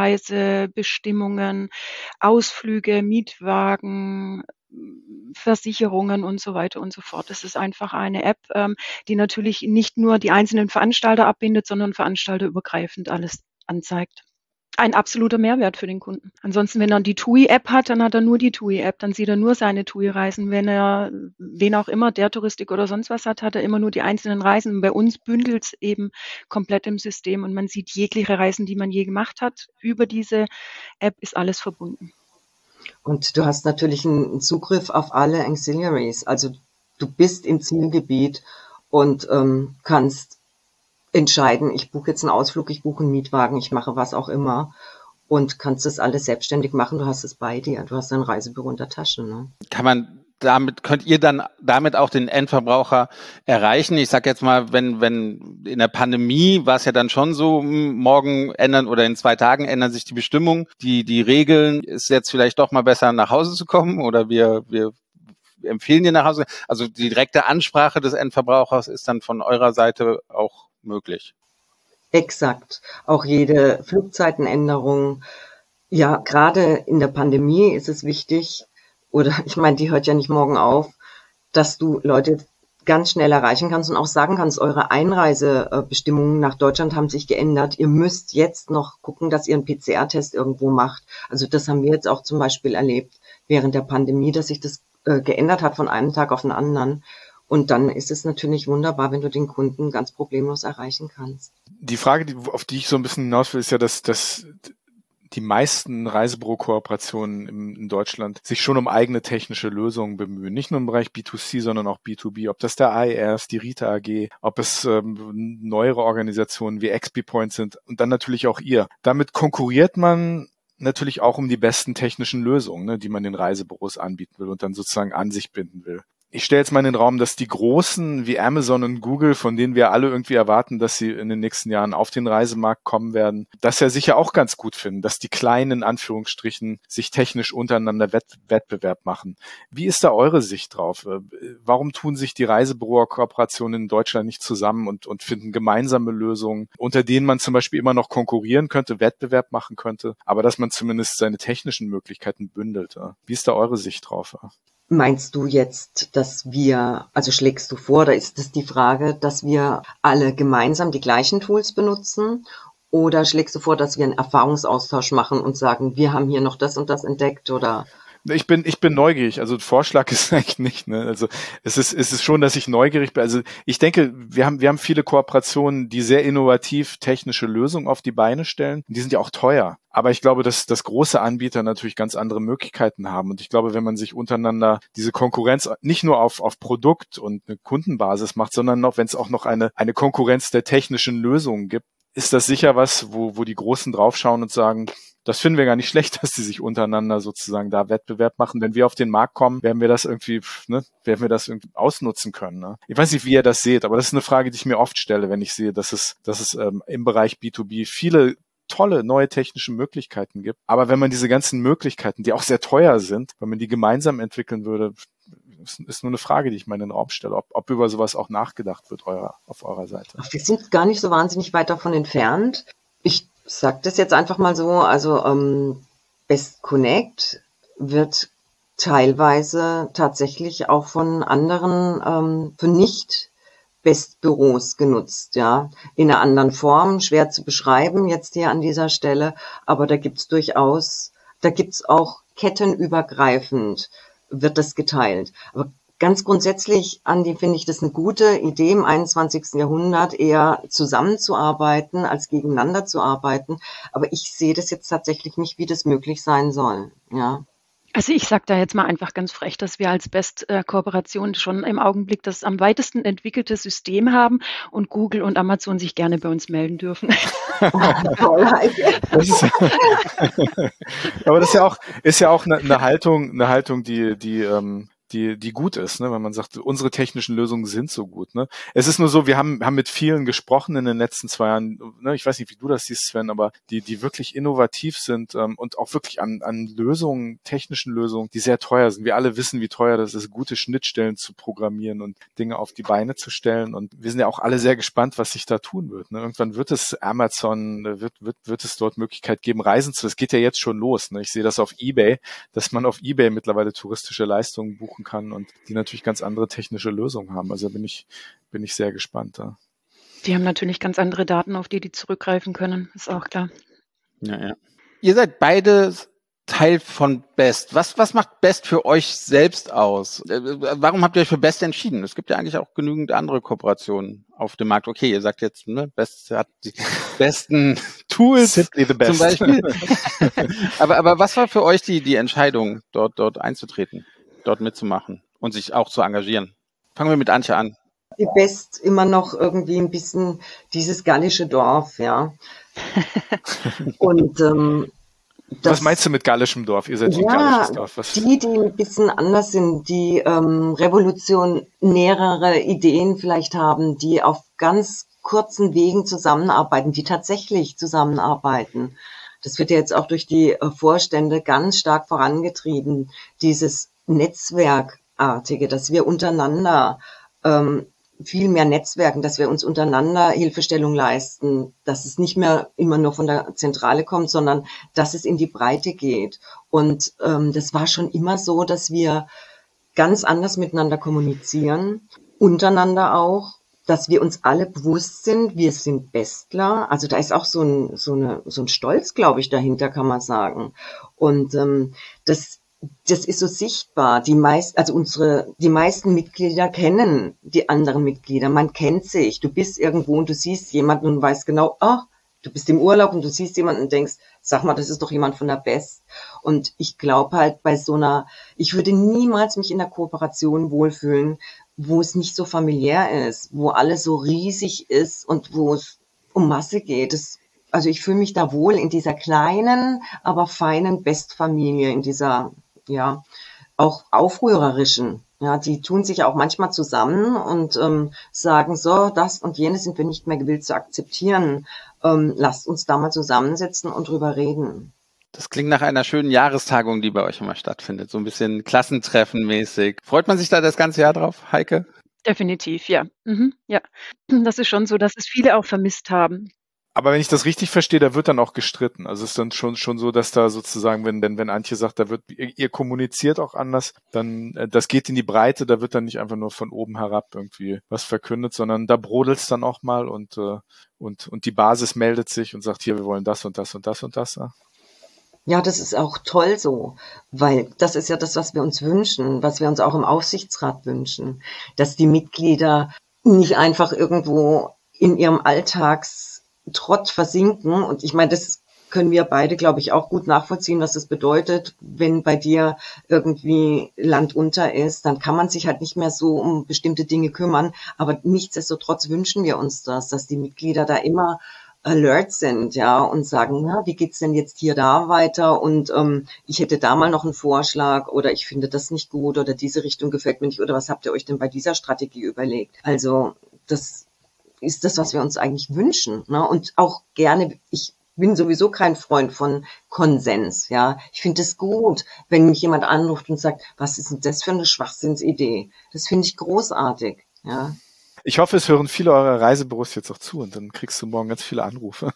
Speaker 4: Einreisebestimmungen, Ausflüge, Mietwagen, Versicherungen und so weiter und so fort. Das ist einfach eine App, ähm, die natürlich nicht nur die einzelnen Veranstalter abbindet, sondern veranstalterübergreifend alles anzeigt. Ein absoluter Mehrwert für den Kunden. Ansonsten, wenn er die T U I-App hat, dann hat er nur die T U I-App, dann sieht er nur seine T U I-Reisen. Wenn er, wen auch immer, der Touristik oder sonst was hat, hat er immer nur die einzelnen Reisen. Und bei uns bündelt es eben komplett im System und man sieht jegliche Reisen, die man je gemacht hat. Über diese App ist alles verbunden.
Speaker 3: Und du hast natürlich einen Zugriff auf alle Auxiliaries. Also du bist im Zielgebiet und ähm, kannst entscheiden, ich buche jetzt einen Ausflug, ich buche einen Mietwagen, ich mache was auch immer und kannst das alles selbstständig machen. Du hast es bei dir, du hast ein Reisebüro in der Tasche. Ne?
Speaker 2: Kann man damit, könnt ihr dann damit auch den Endverbraucher erreichen? Ich sag jetzt mal, wenn, wenn in der Pandemie war es ja dann schon so, morgen ändern oder in zwei Tagen ändern sich die Bestimmungen, die, die Regeln, ist jetzt vielleicht doch mal besser nach Hause zu kommen oder wir, wir empfehlen dir nach Hause. Also die direkte Ansprache des Endverbrauchers ist dann von eurer Seite auch möglich.
Speaker 3: Exakt. Auch jede Flugzeitenänderung. Ja, gerade in der Pandemie ist es wichtig, oder ich meine, die hört ja nicht morgen auf, dass du Leute ganz schnell erreichen kannst und auch sagen kannst, eure Einreisebestimmungen nach Deutschland haben sich geändert. Ihr müsst jetzt noch gucken, dass ihr einen P C R-Test irgendwo macht. Also das haben wir jetzt auch zum Beispiel erlebt während der Pandemie, dass sich das äh, geändert hat von einem Tag auf den anderen. Und dann ist es natürlich wunderbar, wenn du den Kunden ganz problemlos erreichen kannst.
Speaker 1: Die Frage, die, auf die ich so ein bisschen hinaus will, ist ja, dass, dass die meisten Reisebüro-Kooperationen in, in Deutschland sich schon um eigene technische Lösungen bemühen. Nicht nur im Bereich B zwei C, sondern auch B zwei B. Ob das der A E R ist, die Rita A G, ob es ähm, neuere Organisationen wie X P Point sind und dann natürlich auch ihr. Damit konkurriert man natürlich auch um die besten technischen Lösungen, ne, die man den Reisebüros anbieten will und dann sozusagen an sich binden will. Ich stelle jetzt mal in den Raum, dass die Großen wie Amazon und Google, von denen wir alle irgendwie erwarten, dass sie in den nächsten Jahren auf den Reisemarkt kommen werden, das ja sicher auch ganz gut finden, dass die Kleinen in Anführungsstrichen sich technisch untereinander Wett- Wettbewerb machen. Wie ist da eure Sicht drauf? Warum tun sich die Reisebüro-Kooperationen in Deutschland nicht zusammen und, und finden gemeinsame Lösungen, unter denen man zum Beispiel immer noch konkurrieren könnte, Wettbewerb machen könnte, aber dass man zumindest seine technischen Möglichkeiten bündelt? Wie ist da eure Sicht drauf?
Speaker 3: Meinst du jetzt, dass wir, also schlägst du vor, da ist es die Frage, dass wir alle gemeinsam die gleichen Tools benutzen? Oder schlägst du vor, dass wir einen Erfahrungsaustausch machen und sagen, wir haben hier noch das und das entdeckt? Oder
Speaker 1: Ich bin, ich bin neugierig. Also Vorschlag ist eigentlich nicht. Ne? Also es ist, es ist schon, dass ich neugierig bin. Also ich denke, wir haben, wir haben viele Kooperationen, die sehr innovativ technische Lösungen auf die Beine stellen. Die sind ja auch teuer. Aber ich glaube, dass, dass große Anbieter natürlich ganz andere Möglichkeiten haben. Und ich glaube, wenn man sich untereinander diese Konkurrenz nicht nur auf, auf Produkt und eine Kundenbasis macht, sondern noch, wenn es auch noch eine, eine Konkurrenz der technischen Lösungen gibt, ist das sicher was, wo, wo die Großen draufschauen und sagen, das finden wir gar nicht schlecht, dass die sich untereinander sozusagen da Wettbewerb machen. Wenn wir auf den Markt kommen, werden wir das irgendwie, ne, werden wir das irgendwie ausnutzen können. Ne? Ich weiß nicht, wie ihr das seht, aber das ist eine Frage, die ich mir oft stelle, wenn ich sehe, dass es, dass es ähm, im Bereich B zwei B viele tolle neue technische Möglichkeiten gibt. Aber wenn man diese ganzen Möglichkeiten, die auch sehr teuer sind, wenn man die gemeinsam entwickeln würde, ist nur eine Frage, die ich mal in den Raum stelle, ob, ob über sowas auch nachgedacht wird eurer, auf eurer Seite.
Speaker 3: Wir sind gar nicht so wahnsinnig weit davon entfernt. Ich sage das jetzt einfach mal so, also ähm, Best Connect wird teilweise tatsächlich auch von anderen, ähm, für nicht Best-Büros genutzt, ja, in einer anderen Form, schwer zu beschreiben jetzt hier an dieser Stelle, aber da gibt's durchaus, da gibt's auch kettenübergreifend wird das geteilt. Aber ganz grundsätzlich, Andi, finde ich das eine gute Idee, im einundzwanzigsten Jahrhundert eher zusammenzuarbeiten, als gegeneinander zu arbeiten. Aber ich sehe das jetzt tatsächlich nicht, wie das möglich sein soll, ja.
Speaker 4: Also ich sage da jetzt mal einfach ganz frech, dass wir als Best-Kooperation schon im Augenblick das am weitesten entwickelte System haben und Google und Amazon sich gerne bei uns melden dürfen.
Speaker 1: Das ist, aber das ist ja auch, ist ja auch eine, eine Haltung, eine Haltung, die, die, ähm, die, die gut ist, ne, wenn man sagt, unsere technischen Lösungen sind so gut, ne. Es ist nur so, wir haben, haben mit vielen gesprochen in den letzten zwei Jahren, ne, ich weiß nicht, wie du das siehst, Sven, aber die, die wirklich innovativ sind, ähm, und auch wirklich an, an Lösungen, technischen Lösungen, die sehr teuer sind. Wir alle wissen, wie teuer das ist, gute Schnittstellen zu programmieren und Dinge auf die Beine zu stellen. Und wir sind ja auch alle sehr gespannt, was sich da tun wird, ne. Irgendwann wird es Amazon, wird, wird, wird es dort Möglichkeit geben, Reisen zu, es geht ja jetzt schon los, ne. Ich sehe das auf eBay, dass man auf eBay mittlerweile touristische Leistungen buchen kann und die natürlich ganz andere technische Lösungen haben. Also bin ich, bin ich sehr gespannt da.
Speaker 4: Die haben natürlich ganz andere Daten, auf die die zurückgreifen können, ist auch klar.
Speaker 2: Ja, ja. Ihr seid beide Teil von Best. Was, was macht Best für euch selbst aus? Warum habt ihr euch für Best entschieden? Es gibt ja eigentlich auch genügend andere Kooperationen auf dem Markt. Okay, ihr sagt jetzt, ne, Best hat die besten Tools
Speaker 1: Simply the best.
Speaker 2: zum Beispiel. aber, aber was war für euch die, die Entscheidung, dort, dort einzutreten, dort mitzumachen und sich auch zu engagieren? Fangen wir mit Antje an.
Speaker 3: Die Best immer noch irgendwie ein bisschen dieses gallische Dorf, ja. Und ähm, das,
Speaker 1: was meinst du mit gallischem Dorf? Ihr seid ein
Speaker 3: ja,
Speaker 1: gallisches Dorf. Was?
Speaker 3: Die, die ein bisschen anders sind, die ähm, revolutionärere Ideen vielleicht haben, die auf ganz kurzen Wegen zusammenarbeiten, die tatsächlich zusammenarbeiten. Das wird ja jetzt auch durch die äh, Vorstände ganz stark vorangetrieben, dieses Netzwerkartige, dass wir untereinander ähm, viel mehr Netzwerken, dass wir uns untereinander Hilfestellung leisten, dass es nicht mehr immer nur von der Zentrale kommt, sondern dass es in die Breite geht. Und ähm, das war schon immer so, dass wir ganz anders miteinander kommunizieren, untereinander auch, dass wir uns alle bewusst sind, wir sind Bestler. Also da ist auch so ein, so eine, so ein Stolz, glaube ich, dahinter, kann man sagen. Und ähm, das Das ist so sichtbar. Die meisten, also unsere, die meisten Mitglieder kennen die anderen Mitglieder. Man kennt sich. Du bist irgendwo und du siehst jemanden und weißt genau, ah, du bist im Urlaub und du siehst jemanden und denkst, sag mal, das ist doch jemand von der Best. Und ich glaube halt bei so einer, ich würde niemals mich in der Kooperation wohlfühlen, wo es nicht so familiär ist, wo alles so riesig ist und wo es um Masse geht. Das, also ich fühle mich da wohl in dieser kleinen, aber feinen Bestfamilie, in dieser, ja, auch aufrührerischen. Ja, die tun sich auch manchmal zusammen und ähm, sagen, so, das und jenes sind wir nicht mehr gewillt zu akzeptieren. Ähm, lasst uns da mal zusammensetzen und drüber reden.
Speaker 2: Das klingt nach einer schönen Jahrestagung, die bei euch immer stattfindet. So ein bisschen Klassentreffen-mäßig. Freut man sich da das ganze Jahr drauf, Heike?
Speaker 4: Definitiv, ja. Mhm, ja. Das ist schon so, dass es viele auch vermisst haben.
Speaker 1: Aber wenn ich das richtig verstehe, da wird dann auch gestritten. Also es ist dann schon schon so, dass da sozusagen, wenn wenn, wenn Antje sagt, da wird ihr, ihr kommuniziert auch anders, dann äh, das geht in die Breite, da wird dann nicht einfach nur von oben herab irgendwie was verkündet, sondern da brodelt's dann auch mal und äh, und und die Basis meldet sich und sagt, hier, wir wollen das und das und das und das. Ja.
Speaker 3: Ja, das ist auch toll so, weil das ist ja das, was wir uns wünschen, was wir uns auch im Aufsichtsrat wünschen, dass die Mitglieder nicht einfach irgendwo in ihrem Alltagstrott versinken. Und ich meine, das können wir beide, glaube ich, auch gut nachvollziehen, was das bedeutet, wenn bei dir irgendwie Land unter ist, dann kann man sich halt nicht mehr so um bestimmte Dinge kümmern. Aber nichtsdestotrotz wünschen wir uns das, dass die Mitglieder da immer alert sind, ja, und sagen, na, wie geht's denn jetzt hier da weiter? Und ähm, ich hätte da mal noch einen Vorschlag oder ich finde das nicht gut oder diese Richtung gefällt mir nicht oder was habt ihr euch denn bei dieser Strategie überlegt? Also das ist das, was wir uns eigentlich wünschen, ne? Und auch gerne, ich bin sowieso kein Freund von Konsens, ja. Ich finde es gut, wenn mich jemand anruft und sagt, was ist denn das für eine Schwachsinnsidee? Das finde ich großartig, ja.
Speaker 1: Ich hoffe, es hören viele eurer Reisebüros jetzt auch zu und dann kriegst du morgen ganz viele Anrufe.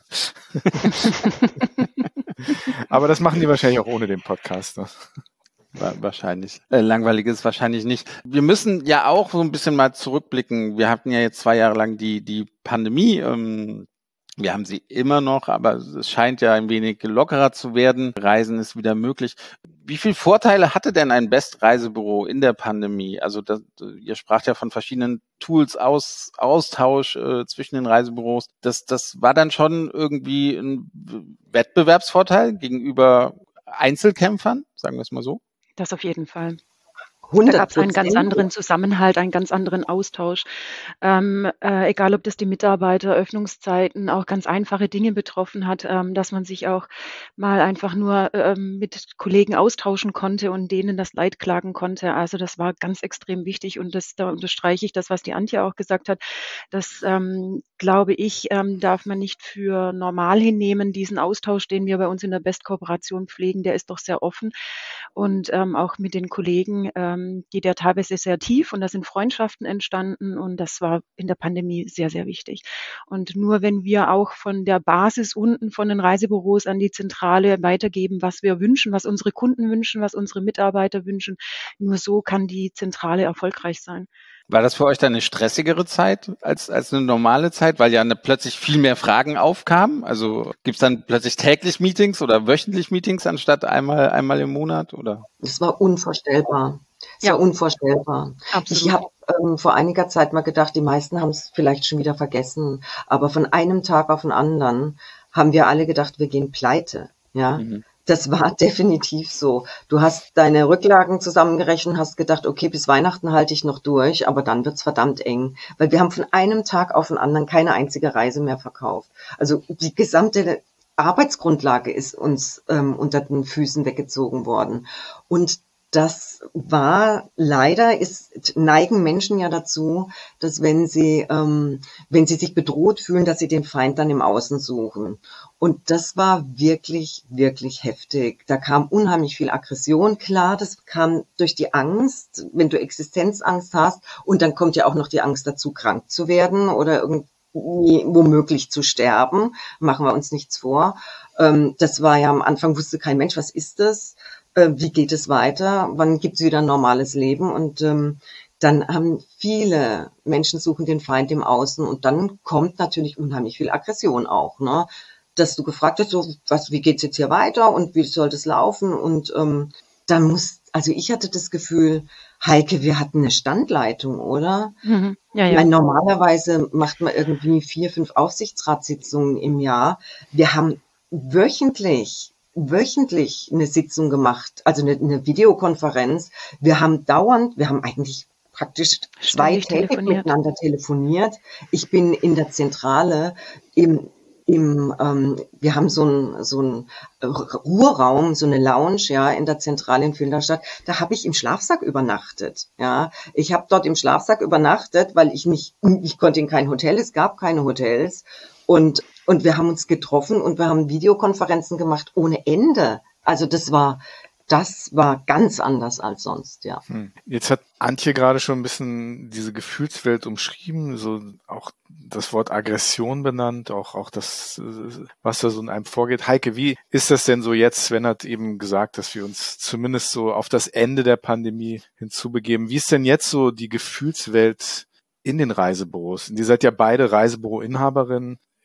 Speaker 1: Aber das machen die wahrscheinlich auch ohne den Podcast. Ne?
Speaker 2: Wahrscheinlich. Äh, langweilig ist wahrscheinlich nicht. Wir müssen ja auch so ein bisschen mal zurückblicken. Wir hatten ja jetzt zwei Jahre lang die, die Pandemie. Ähm, wir haben sie immer noch, aber es scheint ja ein wenig lockerer zu werden. Reisen ist wieder möglich. Wie viele Vorteile hatte denn ein Best-Reisebüro in der Pandemie? Also das, ihr spracht ja von verschiedenen Tools, aus, Austausch äh, zwischen den Reisebüros. Das, das war dann schon irgendwie ein Wettbewerbsvorteil gegenüber Einzelkämpfern, sagen wir es mal so?
Speaker 4: Das auf jeden Fall.
Speaker 3: hundert
Speaker 4: Da gab es einen
Speaker 3: Prozent.
Speaker 4: ganz anderen Zusammenhalt, einen ganz anderen Austausch. Ähm, äh, egal, ob das die Mitarbeiter, Öffnungszeiten, auch ganz einfache Dinge betroffen hat, ähm, dass man sich auch mal einfach nur ähm, mit Kollegen austauschen konnte und denen das Leid klagen konnte. Also das war ganz extrem wichtig und das, da unterstreiche ich das, was die Antje auch gesagt hat. Das, ähm, glaube ich, ähm, darf man nicht für normal hinnehmen. Diesen Austausch, den wir bei uns in der Best-Kooperation pflegen, der ist doch sehr offen und ähm, auch mit den Kollegen ähm, geht ja teilweise sehr tief und da sind Freundschaften entstanden und das war in der Pandemie sehr, sehr wichtig. Und nur wenn wir auch von der Basis unten von den Reisebüros an die Zentrale weitergeben, was wir wünschen, was unsere Kunden wünschen, was unsere Mitarbeiter wünschen, nur so kann die Zentrale erfolgreich sein.
Speaker 2: War das für euch dann eine stressigere Zeit als als eine normale Zeit, weil ja eine, plötzlich viel mehr Fragen aufkamen? Also gibt's dann plötzlich täglich Meetings oder wöchentlich Meetings anstatt einmal einmal im Monat? Oder?
Speaker 3: Das war unvorstellbar. Das
Speaker 4: Ja.
Speaker 3: war unvorstellbar.
Speaker 4: Absolut.
Speaker 3: Ich habe ähm, vor einiger Zeit mal gedacht, die meisten haben es vielleicht schon wieder vergessen, aber von einem Tag auf den anderen haben wir alle gedacht, wir gehen pleite. Ja.
Speaker 2: Mhm.
Speaker 3: Das war definitiv so. Du hast deine Rücklagen zusammengerechnet, hast gedacht, okay, bis Weihnachten halte ich noch durch, aber dann wird's verdammt eng. Weil wir haben von einem Tag auf den anderen keine einzige Reise mehr verkauft. Also die gesamte Arbeitsgrundlage ist uns ähm, unter den Füßen weggezogen worden. Und das war leider, ist, neigen Menschen ja dazu, dass wenn sie, ähm, wenn sie sich bedroht fühlen, dass sie den Feind dann im Außen suchen. Und das war wirklich, wirklich heftig. Da kam unheimlich viel Aggression. Klar, das kam durch die Angst, wenn du Existenzangst hast. Und dann kommt ja auch noch die Angst dazu, krank zu werden oder irgendwie womöglich zu sterben. Machen wir uns nichts vor. Ähm, das war ja am Anfang, wusste kein Mensch, was ist das? Wie geht es weiter? Wann gibt es wieder ein normales Leben? Und ähm, dann haben viele Menschen suchen den Feind im Außen und dann kommt natürlich unheimlich viel Aggression auch, ne? Dass du gefragt hast, so, was, wie geht's jetzt hier weiter und wie soll das laufen? Und ähm, dann muss, also ich hatte das Gefühl, Heike, wir hatten eine Standleitung, oder?
Speaker 4: Mhm. Ja, ja.
Speaker 3: Ich meine, normalerweise macht man irgendwie vier, fünf Aufsichtsratssitzungen im Jahr. Wir haben wöchentlich wöchentlich eine Sitzung gemacht, also eine, eine Videokonferenz. Wir haben dauernd, wir haben eigentlich praktisch zweitägig miteinander telefoniert. Ich bin in der Zentrale im im ähm, wir haben so einen so einen Ruheraum, so eine Lounge, ja, in der Zentrale in Filderstadt. Da habe ich im Schlafsack übernachtet, ja. Ich habe dort im Schlafsack übernachtet, weil ich nicht, ich konnte in kein Hotel, es gab keine Hotels und und wir haben uns getroffen und wir haben Videokonferenzen gemacht ohne Ende. Also das war Das war ganz anders als sonst, ja.
Speaker 1: Jetzt hat Antje gerade schon ein bisschen diese Gefühlswelt umschrieben, so auch das Wort Aggression benannt, auch auch das, was da so in einem vorgeht. Heike, wie ist das denn so jetzt? Sven hat eben gesagt, dass wir uns zumindest so auf das Ende der Pandemie hinzubegeben. Wie ist denn jetzt so die Gefühlswelt in den Reisebüros? Ihr seid ja beide Reisebüro-Inhaberinnen.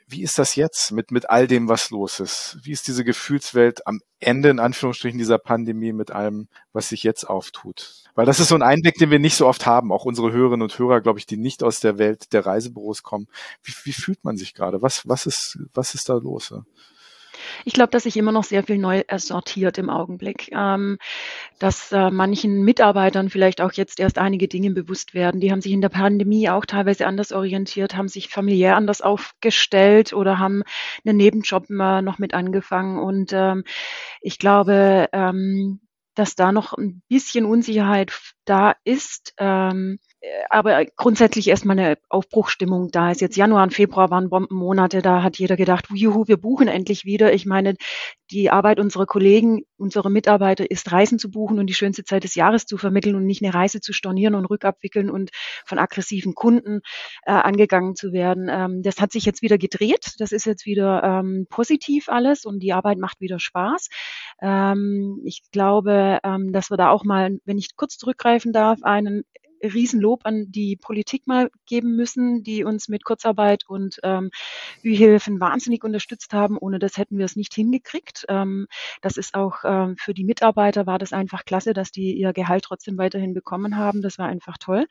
Speaker 1: Wie ist das jetzt mit, mit all dem, was los ist? Wie ist diese Gefühlswelt am Ende, in Anführungsstrichen, dieser Pandemie mit allem, was sich jetzt auftut? Weil das ist so ein Einblick, den wir nicht so oft haben. Auch unsere Hörerinnen und Hörer, glaube ich, die nicht aus der Welt der Reisebüros kommen. Wie, wie fühlt man sich gerade? Was, was ist, was ist da los?
Speaker 4: Ich glaube, dass sich immer noch sehr viel neu sortiert im Augenblick, ähm, dass äh, manchen Mitarbeitern vielleicht auch jetzt erst einige Dinge bewusst werden. Die haben sich in der Pandemie auch teilweise anders orientiert, haben sich familiär anders aufgestellt oder haben einen Nebenjob äh, noch mit angefangen. Und ähm, ich glaube, ähm, dass da noch ein bisschen Unsicherheit da ist. Ähm, aber grundsätzlich erstmal eine Aufbruchsstimmung da ist. Jetzt Januar und Februar waren Bombenmonate, da hat jeder gedacht, juhu, wir buchen endlich wieder. Ich meine, die Arbeit unserer Kollegen, unserer Mitarbeiter ist, Reisen zu buchen und die schönste Zeit des Jahres zu vermitteln und nicht eine Reise zu stornieren und rückabwickeln und von aggressiven Kunden äh, angegangen zu werden. Ähm, das hat sich jetzt wieder gedreht. Das ist jetzt wieder ähm, positiv alles und die Arbeit macht wieder Spaß. Ähm, ich glaube, ähm, dass wir da auch mal, wenn ich kurz zurückgreifen darf, einen Riesenlob an die Politik mal geben müssen, die uns mit Kurzarbeit und ähm, Ü-Hilfen wahnsinnig unterstützt haben. Ohne das hätten wir es nicht hingekriegt. Ähm, das ist auch ähm, für die Mitarbeiter war das einfach klasse, dass die ihr Gehalt trotzdem weiterhin bekommen haben. Das war einfach toll.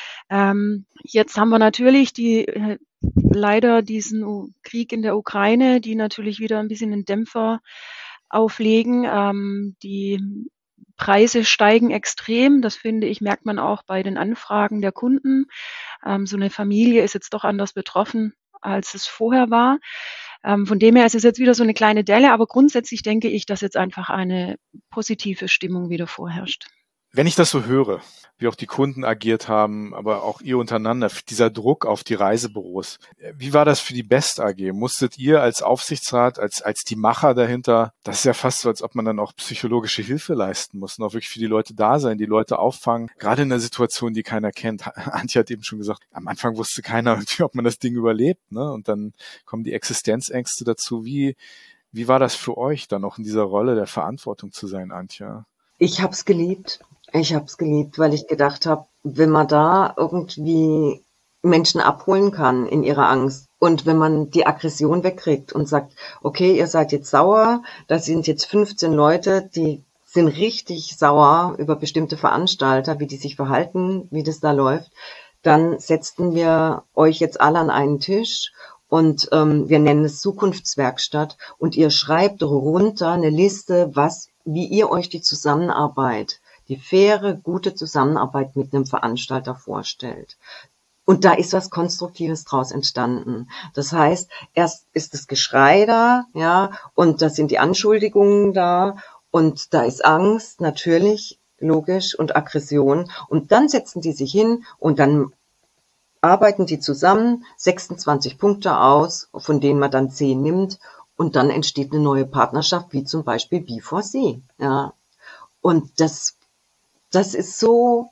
Speaker 4: Ähm, jetzt haben wir natürlich die äh, leider diesen Krieg in der Ukraine, die natürlich wieder ein bisschen einen Dämpfer auflegen. Ähm, die Preise steigen extrem. Das finde ich, merkt man auch bei den Anfragen der Kunden. Ähm, so eine Familie ist jetzt doch anders betroffen, als es vorher war. Ähm, von dem her ist es jetzt wieder so eine kleine Delle, aber grundsätzlich denke ich, dass jetzt einfach eine positive Stimmung wieder vorherrscht.
Speaker 1: Wenn ich das so höre, wie auch die Kunden agiert haben, aber auch ihr untereinander, dieser Druck auf die Reisebüros. Wie war das für die Best A G? Musstet ihr als Aufsichtsrat, als als die Macher dahinter, das ist ja fast so, als ob man dann auch psychologische Hilfe leisten muss und auch wirklich für die Leute da sein, die Leute auffangen, gerade in einer Situation, die keiner kennt. Antje hat eben schon gesagt, am Anfang wusste keiner irgendwie, ob man das Ding überlebt, ne? Und dann kommen die Existenzängste dazu. Wie wie war das für euch, dann auch in dieser Rolle der Verantwortung zu sein, Antje?
Speaker 3: Ich habe es geliebt. Ich habe es geliebt, weil ich gedacht habe, wenn man da irgendwie Menschen abholen kann in ihrer Angst und wenn man die Aggression wegkriegt und sagt, okay, ihr seid jetzt sauer, da sind jetzt fünfzehn Leute, die sind richtig sauer über bestimmte Veranstalter, wie die sich verhalten, wie das da läuft, dann setzten wir euch jetzt alle an einen Tisch und ähm, wir nennen es Zukunftswerkstatt und ihr schreibt runter eine Liste, was, wie ihr euch die Zusammenarbeit, die faire, gute Zusammenarbeit mit einem Veranstalter vorstellt. Und da ist was Konstruktives draus entstanden. Das heißt, erst ist das Geschrei da, ja, und da sind die Anschuldigungen da und da ist Angst, natürlich, logisch, und Aggression. Und dann setzen die sich hin und dann arbeiten die zusammen, sechsundzwanzig Punkte aus, von denen man dann zehn nimmt und dann entsteht eine neue Partnerschaft, wie zum Beispiel B vier C, ja. Und das Das ist so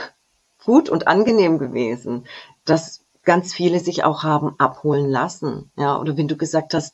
Speaker 3: gut und angenehm gewesen, dass ganz viele sich auch haben abholen lassen. Ja, oder wenn du gesagt hast,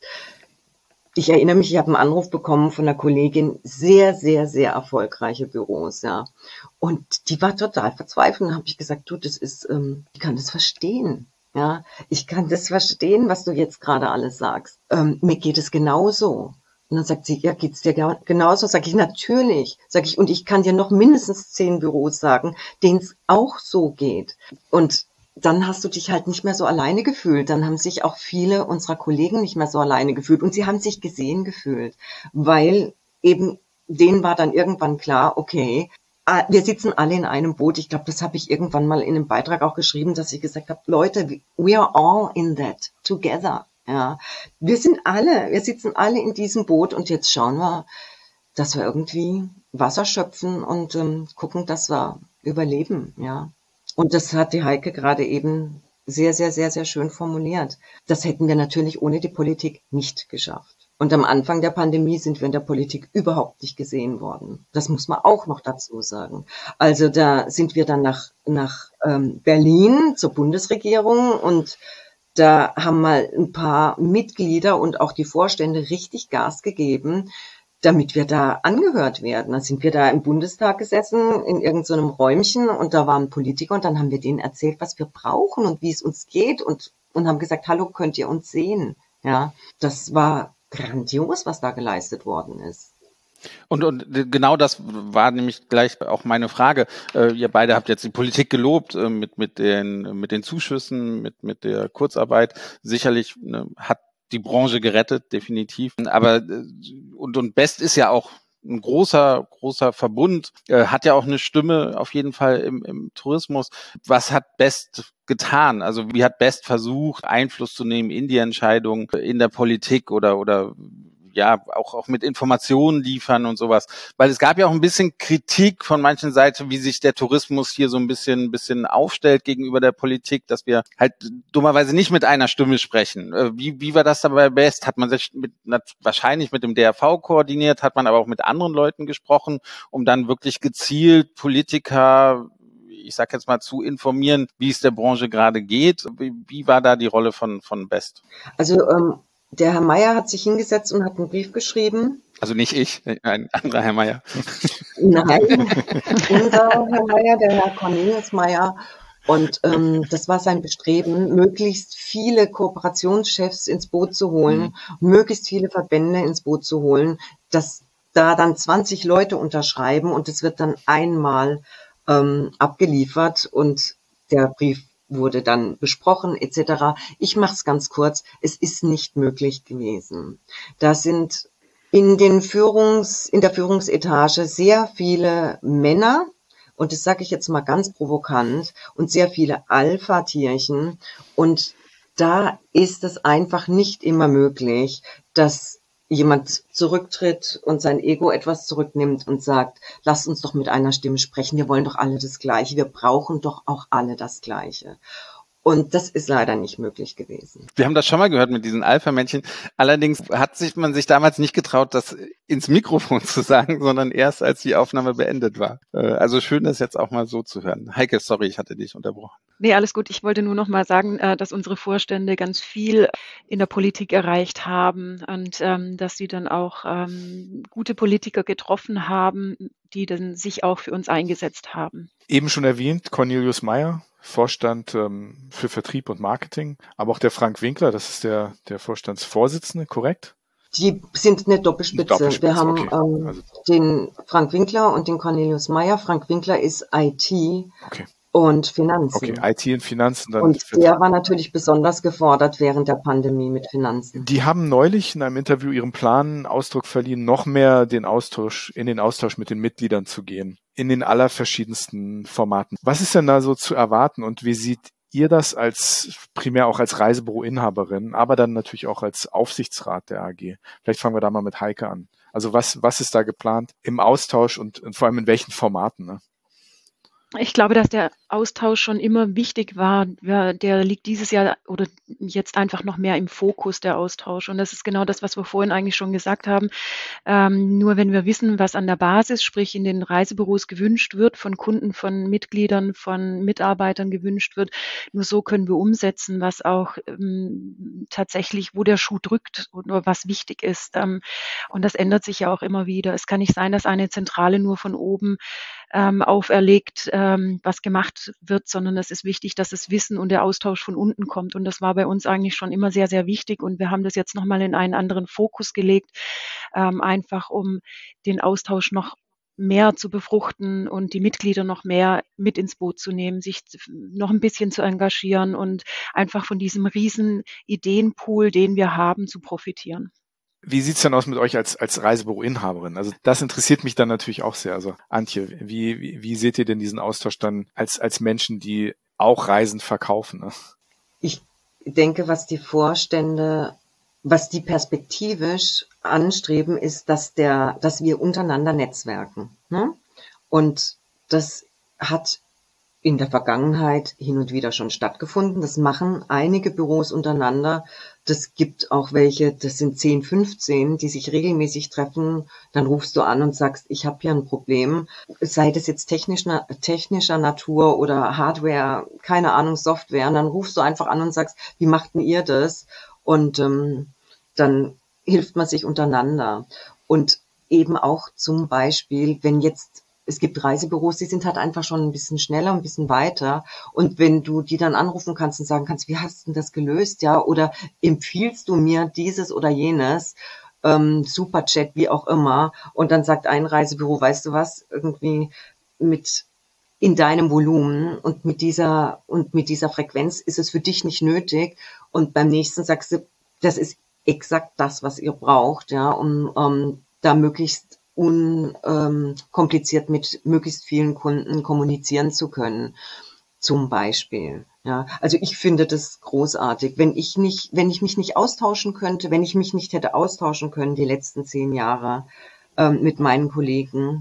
Speaker 3: ich erinnere mich, ich habe einen Anruf bekommen von einer Kollegin, sehr, sehr, sehr erfolgreiche Büros, ja. Und die war total verzweifelt. Und habe ich gesagt, du, das ist, ähm, ich kann das verstehen. Ja, ich kann das verstehen, was du jetzt gerade alles sagst. Ähm, mir geht es genauso. Und dann sagt sie, ja, geht's dir genauso? Sag ich, natürlich. Sag ich, und ich kann dir noch mindestens zehn Büros sagen, denen es auch so geht. Und dann hast du dich halt nicht mehr so alleine gefühlt. Dann haben sich auch viele unserer Kollegen nicht mehr so alleine gefühlt. Und sie haben sich gesehen gefühlt, weil eben denen war dann irgendwann klar, okay, wir sitzen alle in einem Boot. Ich glaube, das habe ich irgendwann mal in einem Beitrag auch geschrieben, dass ich gesagt habe, Leute, we are all in that together. Ja, wir sind alle, wir sitzen alle in diesem Boot und jetzt schauen wir, dass wir irgendwie Wasser schöpfen und ähm, gucken, dass wir überleben, ja. Und das hat die Heike gerade eben sehr, sehr, sehr, sehr schön formuliert. Das hätten wir natürlich ohne die Politik nicht geschafft. Und am Anfang der Pandemie sind wir in der Politik überhaupt nicht gesehen worden. Das muss man auch noch dazu sagen. Also da sind wir dann nach, nach ähm, Berlin zur Bundesregierung und da haben mal ein paar Mitglieder und auch die Vorstände richtig Gas gegeben, damit wir da angehört werden. Dann sind wir da im Bundestag gesessen, in irgendeinem Räumchen und da waren Politiker und dann haben wir denen erzählt, was wir brauchen und wie es uns geht und, und haben gesagt, hallo, könnt ihr uns sehen? Ja, das war grandios, was da geleistet worden ist.
Speaker 2: Und, und genau das war nämlich gleich auch meine Frage. Äh, ihr beide habt jetzt die Politik gelobt äh, mit mit den mit den Zuschüssen, mit mit der Kurzarbeit. Sicherlich ne, hat die Branche gerettet, definitiv. Aber äh, und und Best ist ja auch ein großer großer Verbund, äh, hat ja auch eine Stimme auf jeden Fall im, im Tourismus. Was hat Best getan? Also wie hat Best versucht, Einfluss zu nehmen in die Entscheidung in der Politik oder oder ja, auch, auch mit Informationen liefern und sowas. Weil es gab ja auch ein bisschen Kritik von manchen Seiten, wie sich der Tourismus hier so ein bisschen, ein bisschen aufstellt gegenüber der Politik, dass wir halt dummerweise nicht mit einer Stimme sprechen. Wie, wie war das da bei Best? Hat man sich mit, wahrscheinlich mit dem D R V koordiniert, hat man aber auch mit anderen Leuten gesprochen, um dann wirklich gezielt Politiker, ich sag jetzt mal, zu informieren, wie es der Branche gerade geht. Wie, wie war da die Rolle von, von Best?
Speaker 3: Also, ähm, der Herr Meier hat sich hingesetzt und hat einen Brief geschrieben.
Speaker 2: Also nicht ich, ein anderer Herr Meier.
Speaker 3: Nein, unser Herr Meier, der Herr Cornelius Meier. Und ähm, das war sein Bestreben, möglichst viele Kooperationschefs ins Boot zu holen, mhm. möglichst viele Verbände ins Boot zu holen, dass da dann zwanzig Leute unterschreiben und es wird dann einmal ähm, abgeliefert und der Brief wurde dann besprochen et cetera. Ich mache es ganz kurz. Es ist nicht möglich gewesen. Da sind in den Führungs, in der Führungsetage sehr viele Männer, und das sage ich jetzt mal ganz provokant, und sehr viele Alpha-Tierchen. Und da ist es einfach nicht immer möglich, dass jemand zurücktritt und sein Ego etwas zurücknimmt und sagt, lasst uns doch mit einer Stimme sprechen, wir wollen doch alle das Gleiche, wir brauchen doch auch alle das Gleiche. Und das ist leider nicht möglich gewesen.
Speaker 2: Wir haben das schon mal gehört mit diesen Alpha-Männchen. Allerdings hat sich man sich damals nicht getraut, das ins Mikrofon zu sagen, sondern erst, als die Aufnahme beendet war. Also schön, das jetzt auch mal so zu hören. Heike, sorry, ich hatte dich unterbrochen.
Speaker 4: Nee, alles gut. Ich wollte nur noch mal sagen, dass unsere Vorstände ganz viel in der Politik erreicht haben und ähm, dass sie dann auch ähm, gute Politiker getroffen haben, die dann sich auch für uns eingesetzt haben.
Speaker 1: Eben schon erwähnt, Cornelius Meier, Vorstand ähm, für Vertrieb und Marketing, aber auch der Frank Winkler, das ist der, der Vorstandsvorsitzende, korrekt?
Speaker 3: Die sind eine Doppelspitze.
Speaker 1: Doppelspitze,
Speaker 3: Wir haben
Speaker 1: okay.
Speaker 3: ähm,
Speaker 1: also.
Speaker 3: den Frank Winkler und den Cornelius Meier. Frank Winkler ist I T
Speaker 1: okay.
Speaker 3: und Finanzen.
Speaker 1: Okay, I T und Finanzen. Dann
Speaker 3: und der war natürlich besonders gefordert während der Pandemie mit Finanzen.
Speaker 1: Die haben neulich in einem Interview ihrem Plan Ausdruck verliehen, noch mehr den Austausch, in den Austausch mit den Mitgliedern zu gehen. In den allerverschiedensten Formaten. Was ist denn da so zu erwarten und wie sieht ihr das als, primär auch als Reisebüro-Inhaberin, aber dann natürlich auch als Aufsichtsrat der A G? Vielleicht fangen wir da mal mit Heike an. Also was, was ist da geplant im Austausch und, und vor allem in welchen Formaten, ne?
Speaker 4: Ich glaube, dass der Austausch schon immer wichtig war. Der liegt dieses Jahr oder jetzt einfach noch mehr im Fokus, der Austausch. Und das ist genau das, was wir vorhin eigentlich schon gesagt haben. Ähm, nur wenn wir wissen, was an der Basis, sprich in den Reisebüros gewünscht wird, von Kunden, von Mitgliedern, von Mitarbeitern gewünscht wird, nur so können wir umsetzen, was auch ähm, tatsächlich, wo der Schuh drückt oder was wichtig ist. Ähm, und das ändert sich ja auch immer wieder. Es kann nicht sein, dass eine Zentrale nur von oben ähm, auferlegt, ähm, was gemacht wird, sondern es ist wichtig, dass das Wissen und der Austausch von unten kommt. Und das war bei uns eigentlich schon immer sehr, sehr wichtig. Und wir haben das jetzt nochmal in einen anderen Fokus gelegt, ähm, einfach um den Austausch noch mehr zu befruchten und die Mitglieder noch mehr mit ins Boot zu nehmen, sich noch ein bisschen zu engagieren und einfach von diesem riesen Ideenpool, den wir haben, zu profitieren.
Speaker 1: Wie sieht's denn aus mit euch als, als Reisebüro-Inhaberin? Also das interessiert mich dann natürlich auch sehr. Also Antje, wie, wie, wie seht ihr denn diesen Austausch dann als, als Menschen, die auch Reisen verkaufen? Ne?
Speaker 3: Ich denke, was die Vorstände, was die perspektivisch anstreben, ist, dass der, dass wir untereinander netzwerken. Ne? Und das hat in der Vergangenheit hin und wieder schon stattgefunden. Das machen einige Büros untereinander. Das gibt auch welche, das sind zehn, fünfzehn, die sich regelmäßig treffen. Dann rufst du an und sagst, ich habe hier ein Problem. Sei das jetzt technischer, technischer Natur oder Hardware, keine Ahnung, Software. Und dann rufst du einfach an und sagst, wie macht denn ihr das? Und ähm, dann hilft man sich untereinander. Und eben auch zum Beispiel, wenn jetzt es gibt Reisebüros, die sind halt einfach schon ein bisschen schneller, ein bisschen weiter. Und wenn du die dann anrufen kannst und sagen kannst, wie hast du denn das gelöst, ja? Oder empfiehlst du mir dieses oder jenes? Ähm, Superchat, wie auch immer. Und dann sagt ein Reisebüro, weißt du was, irgendwie mit in deinem Volumen und mit dieser und mit dieser Frequenz ist es für dich nicht nötig. Und beim nächsten sagst du, das ist exakt das, was ihr braucht, ja, um ähm, da möglichst unkompliziert ähm, mit möglichst vielen Kunden kommunizieren zu können, zum Beispiel. Ja, also ich finde das großartig. Wenn ich nicht, wenn ich mich nicht austauschen könnte, wenn ich mich nicht hätte austauschen können die letzten zehn Jahre ähm, mit meinen Kollegen,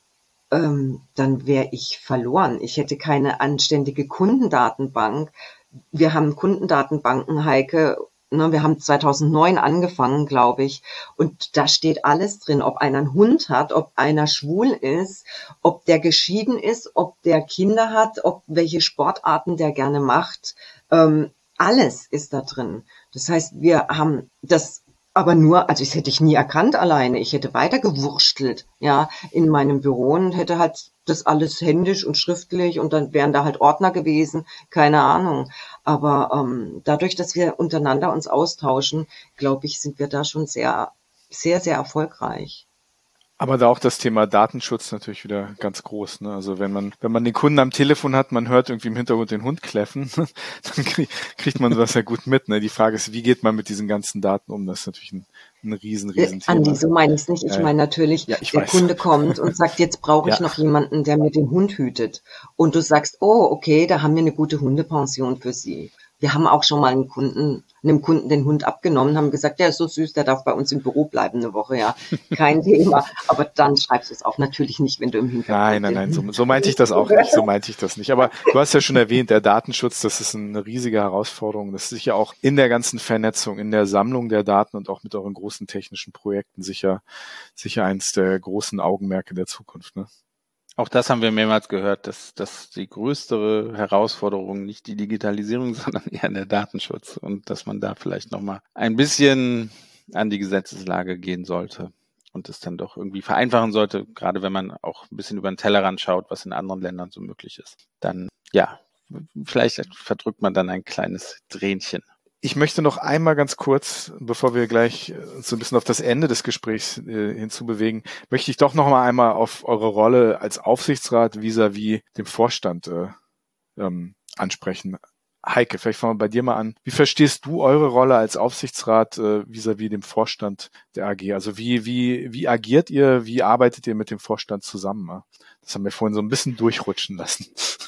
Speaker 3: ähm, dann wäre ich verloren. Ich hätte keine anständige Kundendatenbank. Wir haben Kundendatenbanken, Heike. Ne, wir haben zweitausendneun angefangen, glaube ich. Und da steht alles drin, ob einer einen Hund hat, ob einer schwul ist, ob der geschieden ist, ob der Kinder hat, ob welche Sportarten der gerne macht. Ähm, alles ist da drin. Das heißt, wir haben das aber nur, also das hätte ich nie erkannt alleine. Ich hätte weiter gewurstelt, ja, in meinem Büro und hätte halt das alles händisch und schriftlich und dann wären da halt Ordner gewesen, keine Ahnung. Aber ähm, dadurch, dass wir untereinander uns austauschen, glaube ich, sind wir da schon sehr, sehr, sehr erfolgreich.
Speaker 1: Aber da auch das Thema Datenschutz natürlich wieder ganz groß. Ne? Also wenn man wenn man den Kunden am Telefon hat, man hört irgendwie im Hintergrund den Hund kläffen, dann krieg, kriegt man sowas ja gut mit. Ne? Die Frage ist, wie geht man mit diesen ganzen Daten um? Das ist natürlich ein, ein riesen, riesen Thema.
Speaker 3: Andi, so meine ich es nicht. Ich
Speaker 1: Ja,
Speaker 3: meine natürlich,
Speaker 1: ja, ich
Speaker 3: der
Speaker 1: weiß.
Speaker 3: Kunde kommt und sagt, jetzt brauche ich
Speaker 1: Ja.
Speaker 3: noch jemanden, der mir den Hund hütet. Und du sagst, oh, okay, da haben wir eine gute Hundepension für Sie. Wir haben auch schon mal einen Kunden, einem Kunden den Hund abgenommen, haben gesagt, der ist so süß, der darf bei uns im Büro bleiben eine Woche, ja. Kein Thema. Aber dann schreibst du es auch natürlich nicht, wenn du im Hintergrund
Speaker 1: Nein, nein, nein, so, so meinte ich das auch nicht, so meinte ich das nicht. Aber du hast ja schon erwähnt, der Datenschutz, das ist eine riesige Herausforderung. Das ist sicher auch in der ganzen Vernetzung, in der Sammlung der Daten und auch mit euren großen technischen Projekten sicher, sicher eins der großen Augenmerke der Zukunft, ne?
Speaker 2: Auch das haben wir mehrmals gehört, dass, dass die größere Herausforderung nicht die Digitalisierung, sondern eher der Datenschutz und dass man da vielleicht nochmal ein bisschen an die Gesetzeslage gehen sollte und es dann doch irgendwie vereinfachen sollte, gerade wenn man auch ein bisschen über den Tellerrand schaut, was in anderen Ländern so möglich ist. Dann, ja, vielleicht verdrückt man dann ein kleines Tränchen.
Speaker 1: Ich möchte noch einmal ganz kurz, bevor wir gleich so ein bisschen auf das Ende des Gesprächs äh, hinzubewegen, möchte ich doch noch mal einmal auf eure Rolle als Aufsichtsrat vis-à-vis dem Vorstand äh, ähm, ansprechen. Heike, vielleicht fangen wir bei dir mal an. Wie verstehst du eure Rolle als Aufsichtsrat äh, vis-à-vis dem Vorstand der A G? Also wie wie wie agiert ihr? Wie arbeitet ihr mit dem Vorstand zusammen? Das haben wir vorhin so ein bisschen durchrutschen lassen.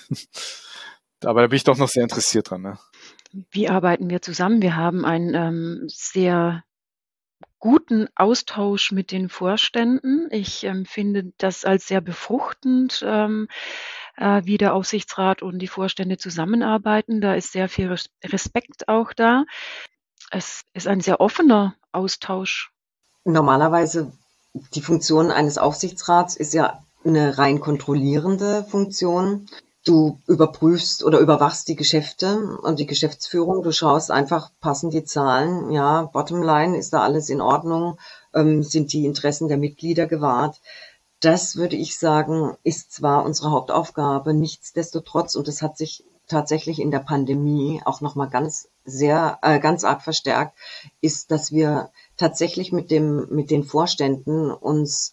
Speaker 1: Aber da bin ich doch noch sehr interessiert dran, ne?
Speaker 4: Wie arbeiten wir zusammen? Wir haben einen ähm, sehr guten Austausch mit den Vorständen. Ich empfinde das als sehr befruchtend, ähm, äh, wie der Aufsichtsrat und die Vorstände zusammenarbeiten. Da ist sehr viel Res- Respekt auch da. Es ist ein sehr offener Austausch.
Speaker 3: Normalerweise die Funktion eines Aufsichtsrats ist ja eine rein kontrollierende Funktion. Du überprüfst oder überwachst die Geschäfte und die Geschäftsführung. Du schaust einfach, passen die Zahlen, ja, Bottomline, ist da alles in Ordnung, ähm, sind die Interessen der Mitglieder gewahrt. Das würde ich sagen, ist zwar unsere Hauptaufgabe, nichtsdestotrotz, und das hat sich tatsächlich in der Pandemie auch nochmal ganz sehr, äh, ganz arg verstärkt, ist, dass wir tatsächlich mit dem, mit den Vorständen uns,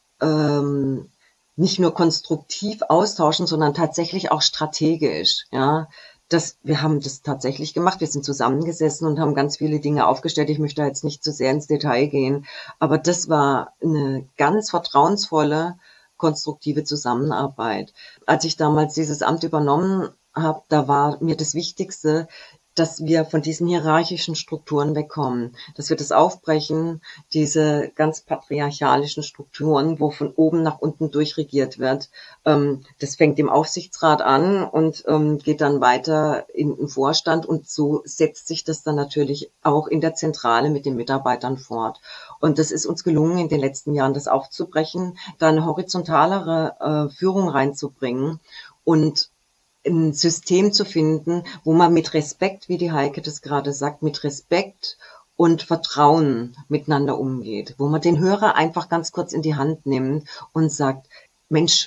Speaker 3: ähm, nicht nur konstruktiv austauschen, sondern tatsächlich auch strategisch, ja. Das, wir haben das tatsächlich gemacht. Wir sind zusammengesessen und haben ganz viele Dinge aufgestellt. Ich möchte jetzt nicht zu sehr ins Detail gehen, aber das war eine ganz vertrauensvolle, konstruktive Zusammenarbeit. Als ich damals dieses Amt übernommen habe, da war mir das Wichtigste, dass wir von diesen hierarchischen Strukturen wegkommen, dass wir das aufbrechen, diese ganz patriarchalischen Strukturen, wo von oben nach unten durchregiert wird. Ähm, das fängt im Aufsichtsrat an und ähm, geht dann weiter in den Vorstand und so setzt sich das dann natürlich auch in der Zentrale mit den Mitarbeitern fort. Und das ist uns gelungen, in den letzten Jahren das aufzubrechen, da eine horizontalere äh, Führung reinzubringen und ein System zu finden, wo man mit Respekt, wie die Heike das gerade sagt, mit Respekt und Vertrauen miteinander umgeht, wo man den Hörer einfach ganz kurz in die Hand nimmt und sagt, Mensch,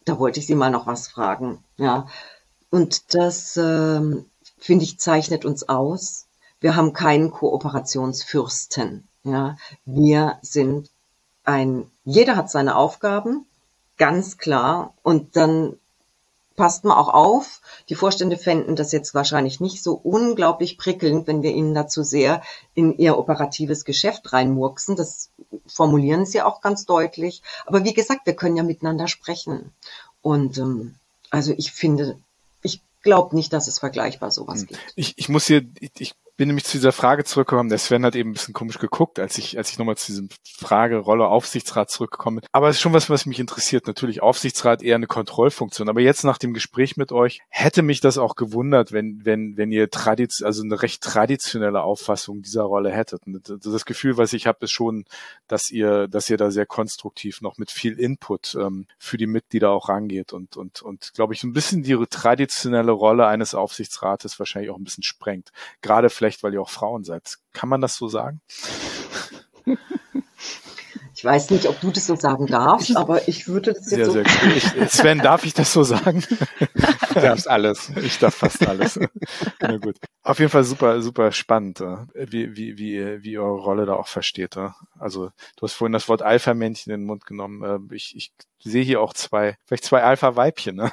Speaker 3: da wollte ich Sie mal noch was fragen. Ja, und das ähm, finde ich zeichnet uns aus. Wir haben keinen Kooperationsfürsten. Ja, wir sind ein. Jeder hat seine Aufgaben, ganz klar. Und dann passt man auch auf. Die Vorstände fänden das jetzt wahrscheinlich nicht so unglaublich prickelnd, wenn wir ihnen dazu sehr in ihr operatives Geschäft reinmurksen. Das formulieren sie auch ganz deutlich. Aber wie gesagt, wir können ja miteinander sprechen. Und ähm, also ich finde, ich glaube nicht, dass es vergleichbar sowas gibt.
Speaker 1: Ich, ich muss hier, ich, ich bin nämlich zu dieser Frage zurückgekommen. Der Sven hat eben ein bisschen komisch geguckt, als ich, als ich nochmal zu diesem Frage Rolle Aufsichtsrat zurückgekommen bin. Aber es ist schon was, was mich interessiert. Natürlich Aufsichtsrat eher eine Kontrollfunktion. Aber jetzt nach dem Gespräch mit euch hätte mich das auch gewundert, wenn, wenn, wenn ihr tradiz, also eine recht traditionelle Auffassung dieser Rolle hättet. Und das Gefühl, was ich habe, ist schon, dass ihr, dass ihr da sehr konstruktiv noch mit viel Input ähm, für die Mitglieder auch rangeht und, und, und, glaube ich, so ein bisschen die traditionelle Rolle eines Aufsichtsrates wahrscheinlich auch ein bisschen sprengt. Gerade vielleicht Vielleicht, weil ihr auch Frauen seid. Kann man das so sagen?
Speaker 3: Ich weiß nicht, ob du das so sagen darfst, aber ich würde das jetzt
Speaker 1: sehr,
Speaker 3: so...
Speaker 1: Sehr cool. Ich, Sven, darf ich das so sagen?
Speaker 2: Du darfst alles.
Speaker 1: Ich darf fast alles. Na gut. Auf jeden Fall super, super spannend, wie, wie, wie, wie ihr eure Rolle da auch versteht. Also, du hast vorhin das Wort Alpha-Männchen in den Mund genommen. Ich, ich sehe hier auch zwei, vielleicht zwei Alpha-Weibchen. Ne?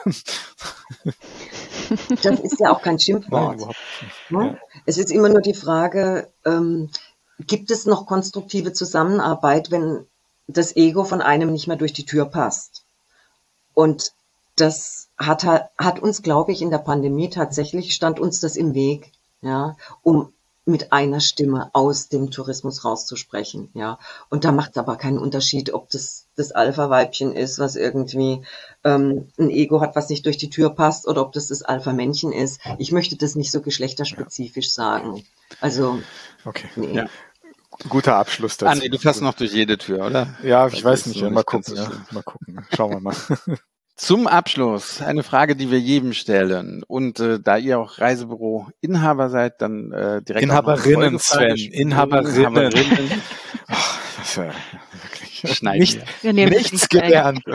Speaker 3: Das ist ja auch kein Schimpfwort.
Speaker 1: Nein, überhaupt nicht.
Speaker 3: Ja? Es ist immer nur die Frage, ähm, gibt es noch konstruktive Zusammenarbeit, wenn das Ego von einem nicht mehr durch die Tür passt? Und das hat, hat uns, glaube ich, in der Pandemie tatsächlich, stand uns das im Weg, ja, um mit einer Stimme aus dem Tourismus rauszusprechen, ja. Und da macht es aber keinen Unterschied, ob das das Alpha-Weibchen ist, was irgendwie ähm, ein Ego hat, was nicht durch die Tür passt, oder ob das das Alpha-Männchen ist. Ich möchte das nicht so geschlechterspezifisch sagen. Also,
Speaker 1: okay.
Speaker 3: Nee.
Speaker 1: Ja. Guter Abschluss dazu.
Speaker 2: Andi, du fährst noch durch jede Tür, oder?
Speaker 1: Ja, ich
Speaker 2: das
Speaker 1: weiß nicht. Ja, mal
Speaker 2: nicht
Speaker 1: gucken. Ja. Mal gucken. Schauen wir mal.
Speaker 2: Zum Abschluss eine Frage, die wir jedem stellen. Und äh, da ihr auch Reisebüro-Inhaber seid, dann äh, direkt
Speaker 1: Inhaberinnen, Sven. Inhaberinnen.
Speaker 2: Inhaberinnen.
Speaker 1: Ach, das ist ja wirklich
Speaker 2: Schneiden
Speaker 1: nicht,
Speaker 4: Wir nehmen
Speaker 1: nichts gelernt.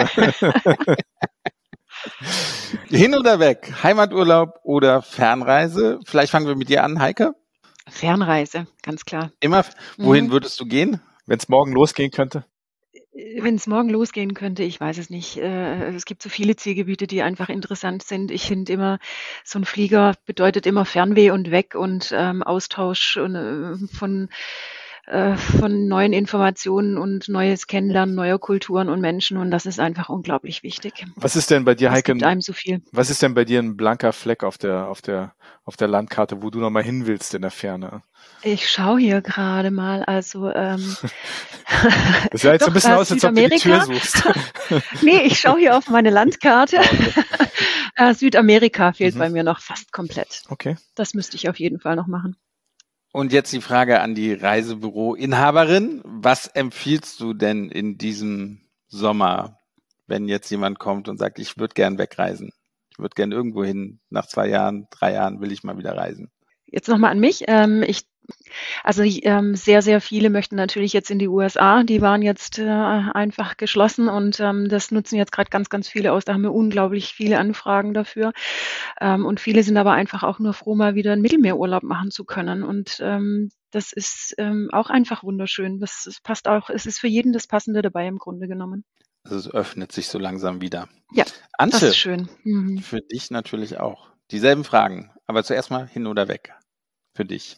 Speaker 2: Hin oder weg? Heimaturlaub oder Fernreise? Vielleicht fangen wir mit dir an, Heike.
Speaker 4: Fernreise, ganz klar.
Speaker 2: Immer. Wohin
Speaker 4: Mhm.
Speaker 2: würdest du gehen?
Speaker 1: Wenn es morgen losgehen könnte?
Speaker 4: Wenn es morgen losgehen könnte, ich weiß es nicht. Äh, Es gibt so viele Zielgebiete, die einfach interessant sind. Ich finde immer, so ein Flieger bedeutet immer Fernweh und weg und ähm, Austausch und, äh, von, äh, von neuen Informationen und neues Kennenlernen neuer Kulturen und Menschen. Und das ist einfach unglaublich wichtig.
Speaker 1: Was ist denn bei dir,
Speaker 4: Es
Speaker 1: Heike,
Speaker 4: gibt einem so viel.
Speaker 1: was ist denn bei dir ein blanker Fleck auf der, auf der, auf der Landkarte, wo du nochmal hin willst in der Ferne?
Speaker 4: Ich schaue hier gerade mal, also ähm,
Speaker 1: Das sah jetzt so ein
Speaker 4: Doch,
Speaker 1: bisschen
Speaker 4: äh,
Speaker 1: aus, als ob du die Tür
Speaker 4: Südamerika.
Speaker 1: suchst.
Speaker 4: Nee, ich schaue hier auf meine Landkarte. Äh, Südamerika fehlt
Speaker 1: Mhm.
Speaker 4: bei mir noch fast komplett.
Speaker 1: Okay.
Speaker 4: Das müsste ich auf jeden Fall noch machen.
Speaker 2: Und jetzt die Frage an die Reisebüro-Inhaberin. Was empfiehlst du denn in diesem Sommer, wenn jetzt jemand kommt und sagt, ich würde gern wegreisen? Ich würde gern irgendwo hin. Nach zwei Jahren, drei Jahren will ich mal wieder reisen.
Speaker 4: Jetzt nochmal an mich. Ähm, ich, also ich, ähm, sehr, sehr viele möchten natürlich jetzt in die U S A. Die waren jetzt äh, einfach geschlossen und ähm, das nutzen jetzt gerade ganz, ganz viele aus. Da haben wir unglaublich viele Anfragen dafür. Ähm, und viele sind aber einfach auch nur froh, mal wieder einen Mittelmeerurlaub machen zu können. Und ähm, das ist ähm, auch einfach wunderschön. Das, das passt auch. Es ist für jeden das Passende dabei im Grunde genommen.
Speaker 2: Also es öffnet sich so langsam wieder.
Speaker 4: Ja, Das
Speaker 2: Antje,
Speaker 4: ist schön. Mhm.
Speaker 2: für dich natürlich auch. Dieselben Fragen, aber zuerst mal hin oder weg. Für dich.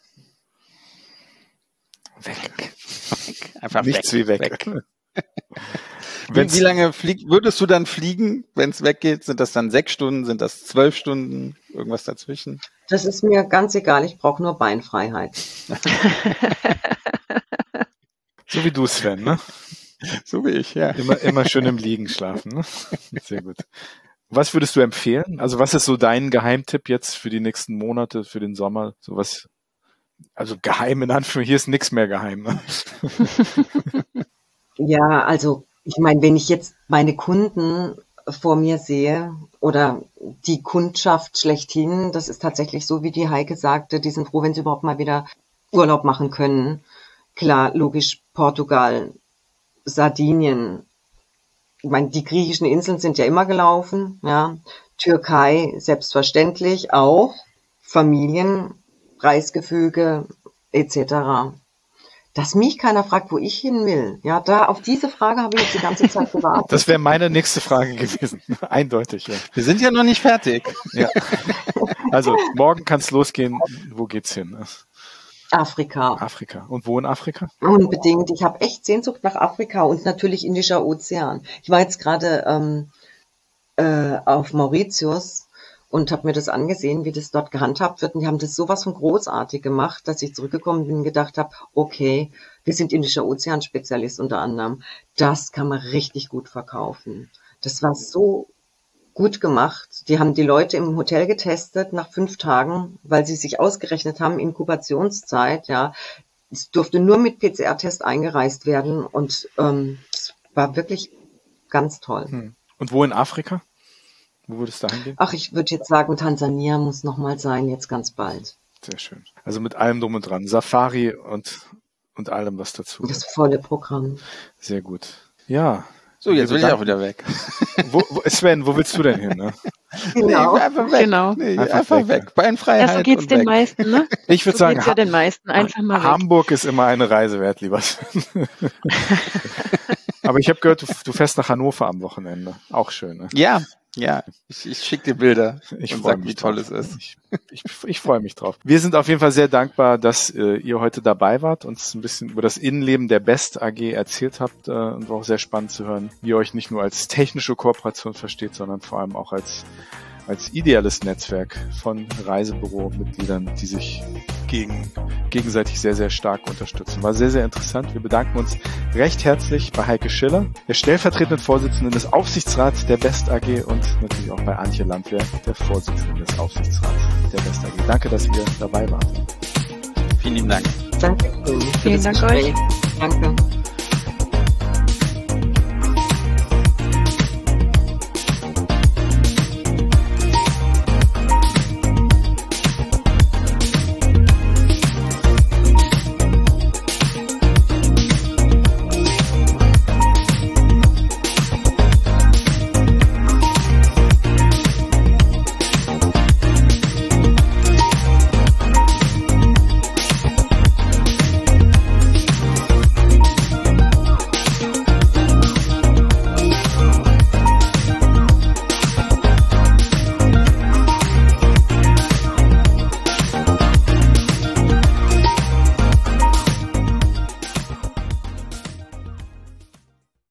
Speaker 1: Weg.
Speaker 2: Einfach
Speaker 1: Nichts
Speaker 2: weg.
Speaker 1: wie weg.
Speaker 2: Wie,
Speaker 1: Wenn's-
Speaker 2: wie lange flieg, würdest du dann fliegen, wenn es weggeht? Sind das dann sechs Stunden? Sind das zwölf Stunden? Irgendwas dazwischen?
Speaker 3: Das ist mir ganz egal, ich brauche nur Beinfreiheit.
Speaker 1: So wie du, Sven, ne?
Speaker 2: So wie ich, ja.
Speaker 1: Immer, immer schön im Liegen schlafen, ne? Sehr gut. Was würdest du empfehlen? Also was ist so dein Geheimtipp jetzt für die nächsten Monate, für den Sommer? So was, also geheim in Anführungszeichen, hier ist nichts mehr geheim. Ne?
Speaker 3: Ja, also ich meine, wenn ich jetzt meine Kunden vor mir sehe oder die Kundschaft schlechthin, das ist tatsächlich so, wie die Heike sagte, die sind froh, wenn sie überhaupt mal wieder Urlaub machen können. Klar, logisch, Portugal, Sardinien, ich meine, die griechischen Inseln sind ja immer gelaufen, ja. Türkei selbstverständlich auch, Familien, Preisgefüge et cetera. Dass mich keiner fragt, wo ich hin will. Ja, da auf diese Frage habe ich jetzt die ganze Zeit gewartet.
Speaker 1: Das wäre meine nächste Frage gewesen. Eindeutig, ja.
Speaker 2: Wir sind ja noch nicht fertig.
Speaker 1: Ja. Also, morgen kann es losgehen. Wo geht's hin?
Speaker 3: Afrika.
Speaker 1: Afrika. Und wo in Afrika?
Speaker 3: Unbedingt. Ich habe echt Sehnsucht nach Afrika und natürlich Indischer Ozean. Ich war jetzt gerade ähm, äh, auf Mauritius und habe mir das angesehen, wie das dort gehandhabt wird. Und die haben das sowas von großartig gemacht, dass ich zurückgekommen bin und gedacht habe, okay, wir sind Indischer Ozean-Spezialist unter anderem. Das kann man richtig gut verkaufen. Das war so gut gemacht. Die haben die Leute im Hotel getestet nach fünf Tagen, weil sie sich ausgerechnet haben, Inkubationszeit, ja. Es durfte nur mit P C R-Test eingereist werden und ähm, es war wirklich ganz toll.
Speaker 1: Hm. Und wo in Afrika? Wo würde es da hingehen?
Speaker 3: Ach, ich würde jetzt sagen, Tansania muss nochmal sein, jetzt ganz bald.
Speaker 1: Sehr schön. Also mit allem drum und dran. Safari und, und allem, was dazu.
Speaker 3: Das volle Programm.
Speaker 1: Sehr gut. Ja.
Speaker 2: So, jetzt will ich auch wieder weg.
Speaker 1: Wo, wo, Sven, wo willst du denn hin? Ne?
Speaker 3: Genau.
Speaker 2: Nee, einfach weg.
Speaker 4: Genau.
Speaker 2: Nee,
Speaker 1: Einfach
Speaker 2: einfach,
Speaker 1: weg.
Speaker 2: weg. Beinfreiheit.
Speaker 4: Ja, so geht's
Speaker 2: und
Speaker 4: den
Speaker 2: weg.
Speaker 4: meisten, ne?
Speaker 1: Ich würde
Speaker 4: So
Speaker 1: sagen,
Speaker 4: geht's ja den meisten. Einfach mal weg.
Speaker 1: Hamburg ist immer eine Reise wert, lieber Sven. Aber ich habe gehört, du, du fährst nach Hannover am Wochenende. Auch schön, ne?
Speaker 2: Ja, ja. Ich, ich schicke dir Bilder
Speaker 1: Ich
Speaker 2: und
Speaker 1: freue
Speaker 2: sag,
Speaker 1: mich
Speaker 2: wie toll
Speaker 1: drauf.
Speaker 2: es ist.
Speaker 1: Ich, ich, ich freue mich drauf. Wir sind auf jeden Fall sehr dankbar, dass äh, ihr heute dabei wart, uns ein bisschen über das Innenleben der Best A G erzählt habt äh, und war auch sehr spannend zu hören, wie ihr euch nicht nur als technische Kooperation versteht, sondern vor allem auch als als ideales Netzwerk von Reisebüro-Mitgliedern, die sich gegen, gegenseitig sehr, sehr stark unterstützen. War sehr, sehr interessant. Wir bedanken uns recht herzlich bei Heike Schiller, der stellvertretenden Vorsitzenden des Aufsichtsrats der Best A G und natürlich auch bei Antje Landwehr, der Vorsitzenden des Aufsichtsrats der Best A G. Danke, dass ihr dabei wart.
Speaker 2: Vielen lieben Dank.
Speaker 3: Danke. Für
Speaker 4: Vielen
Speaker 3: das
Speaker 4: Dank
Speaker 3: Gespräch.
Speaker 4: euch.
Speaker 3: Danke.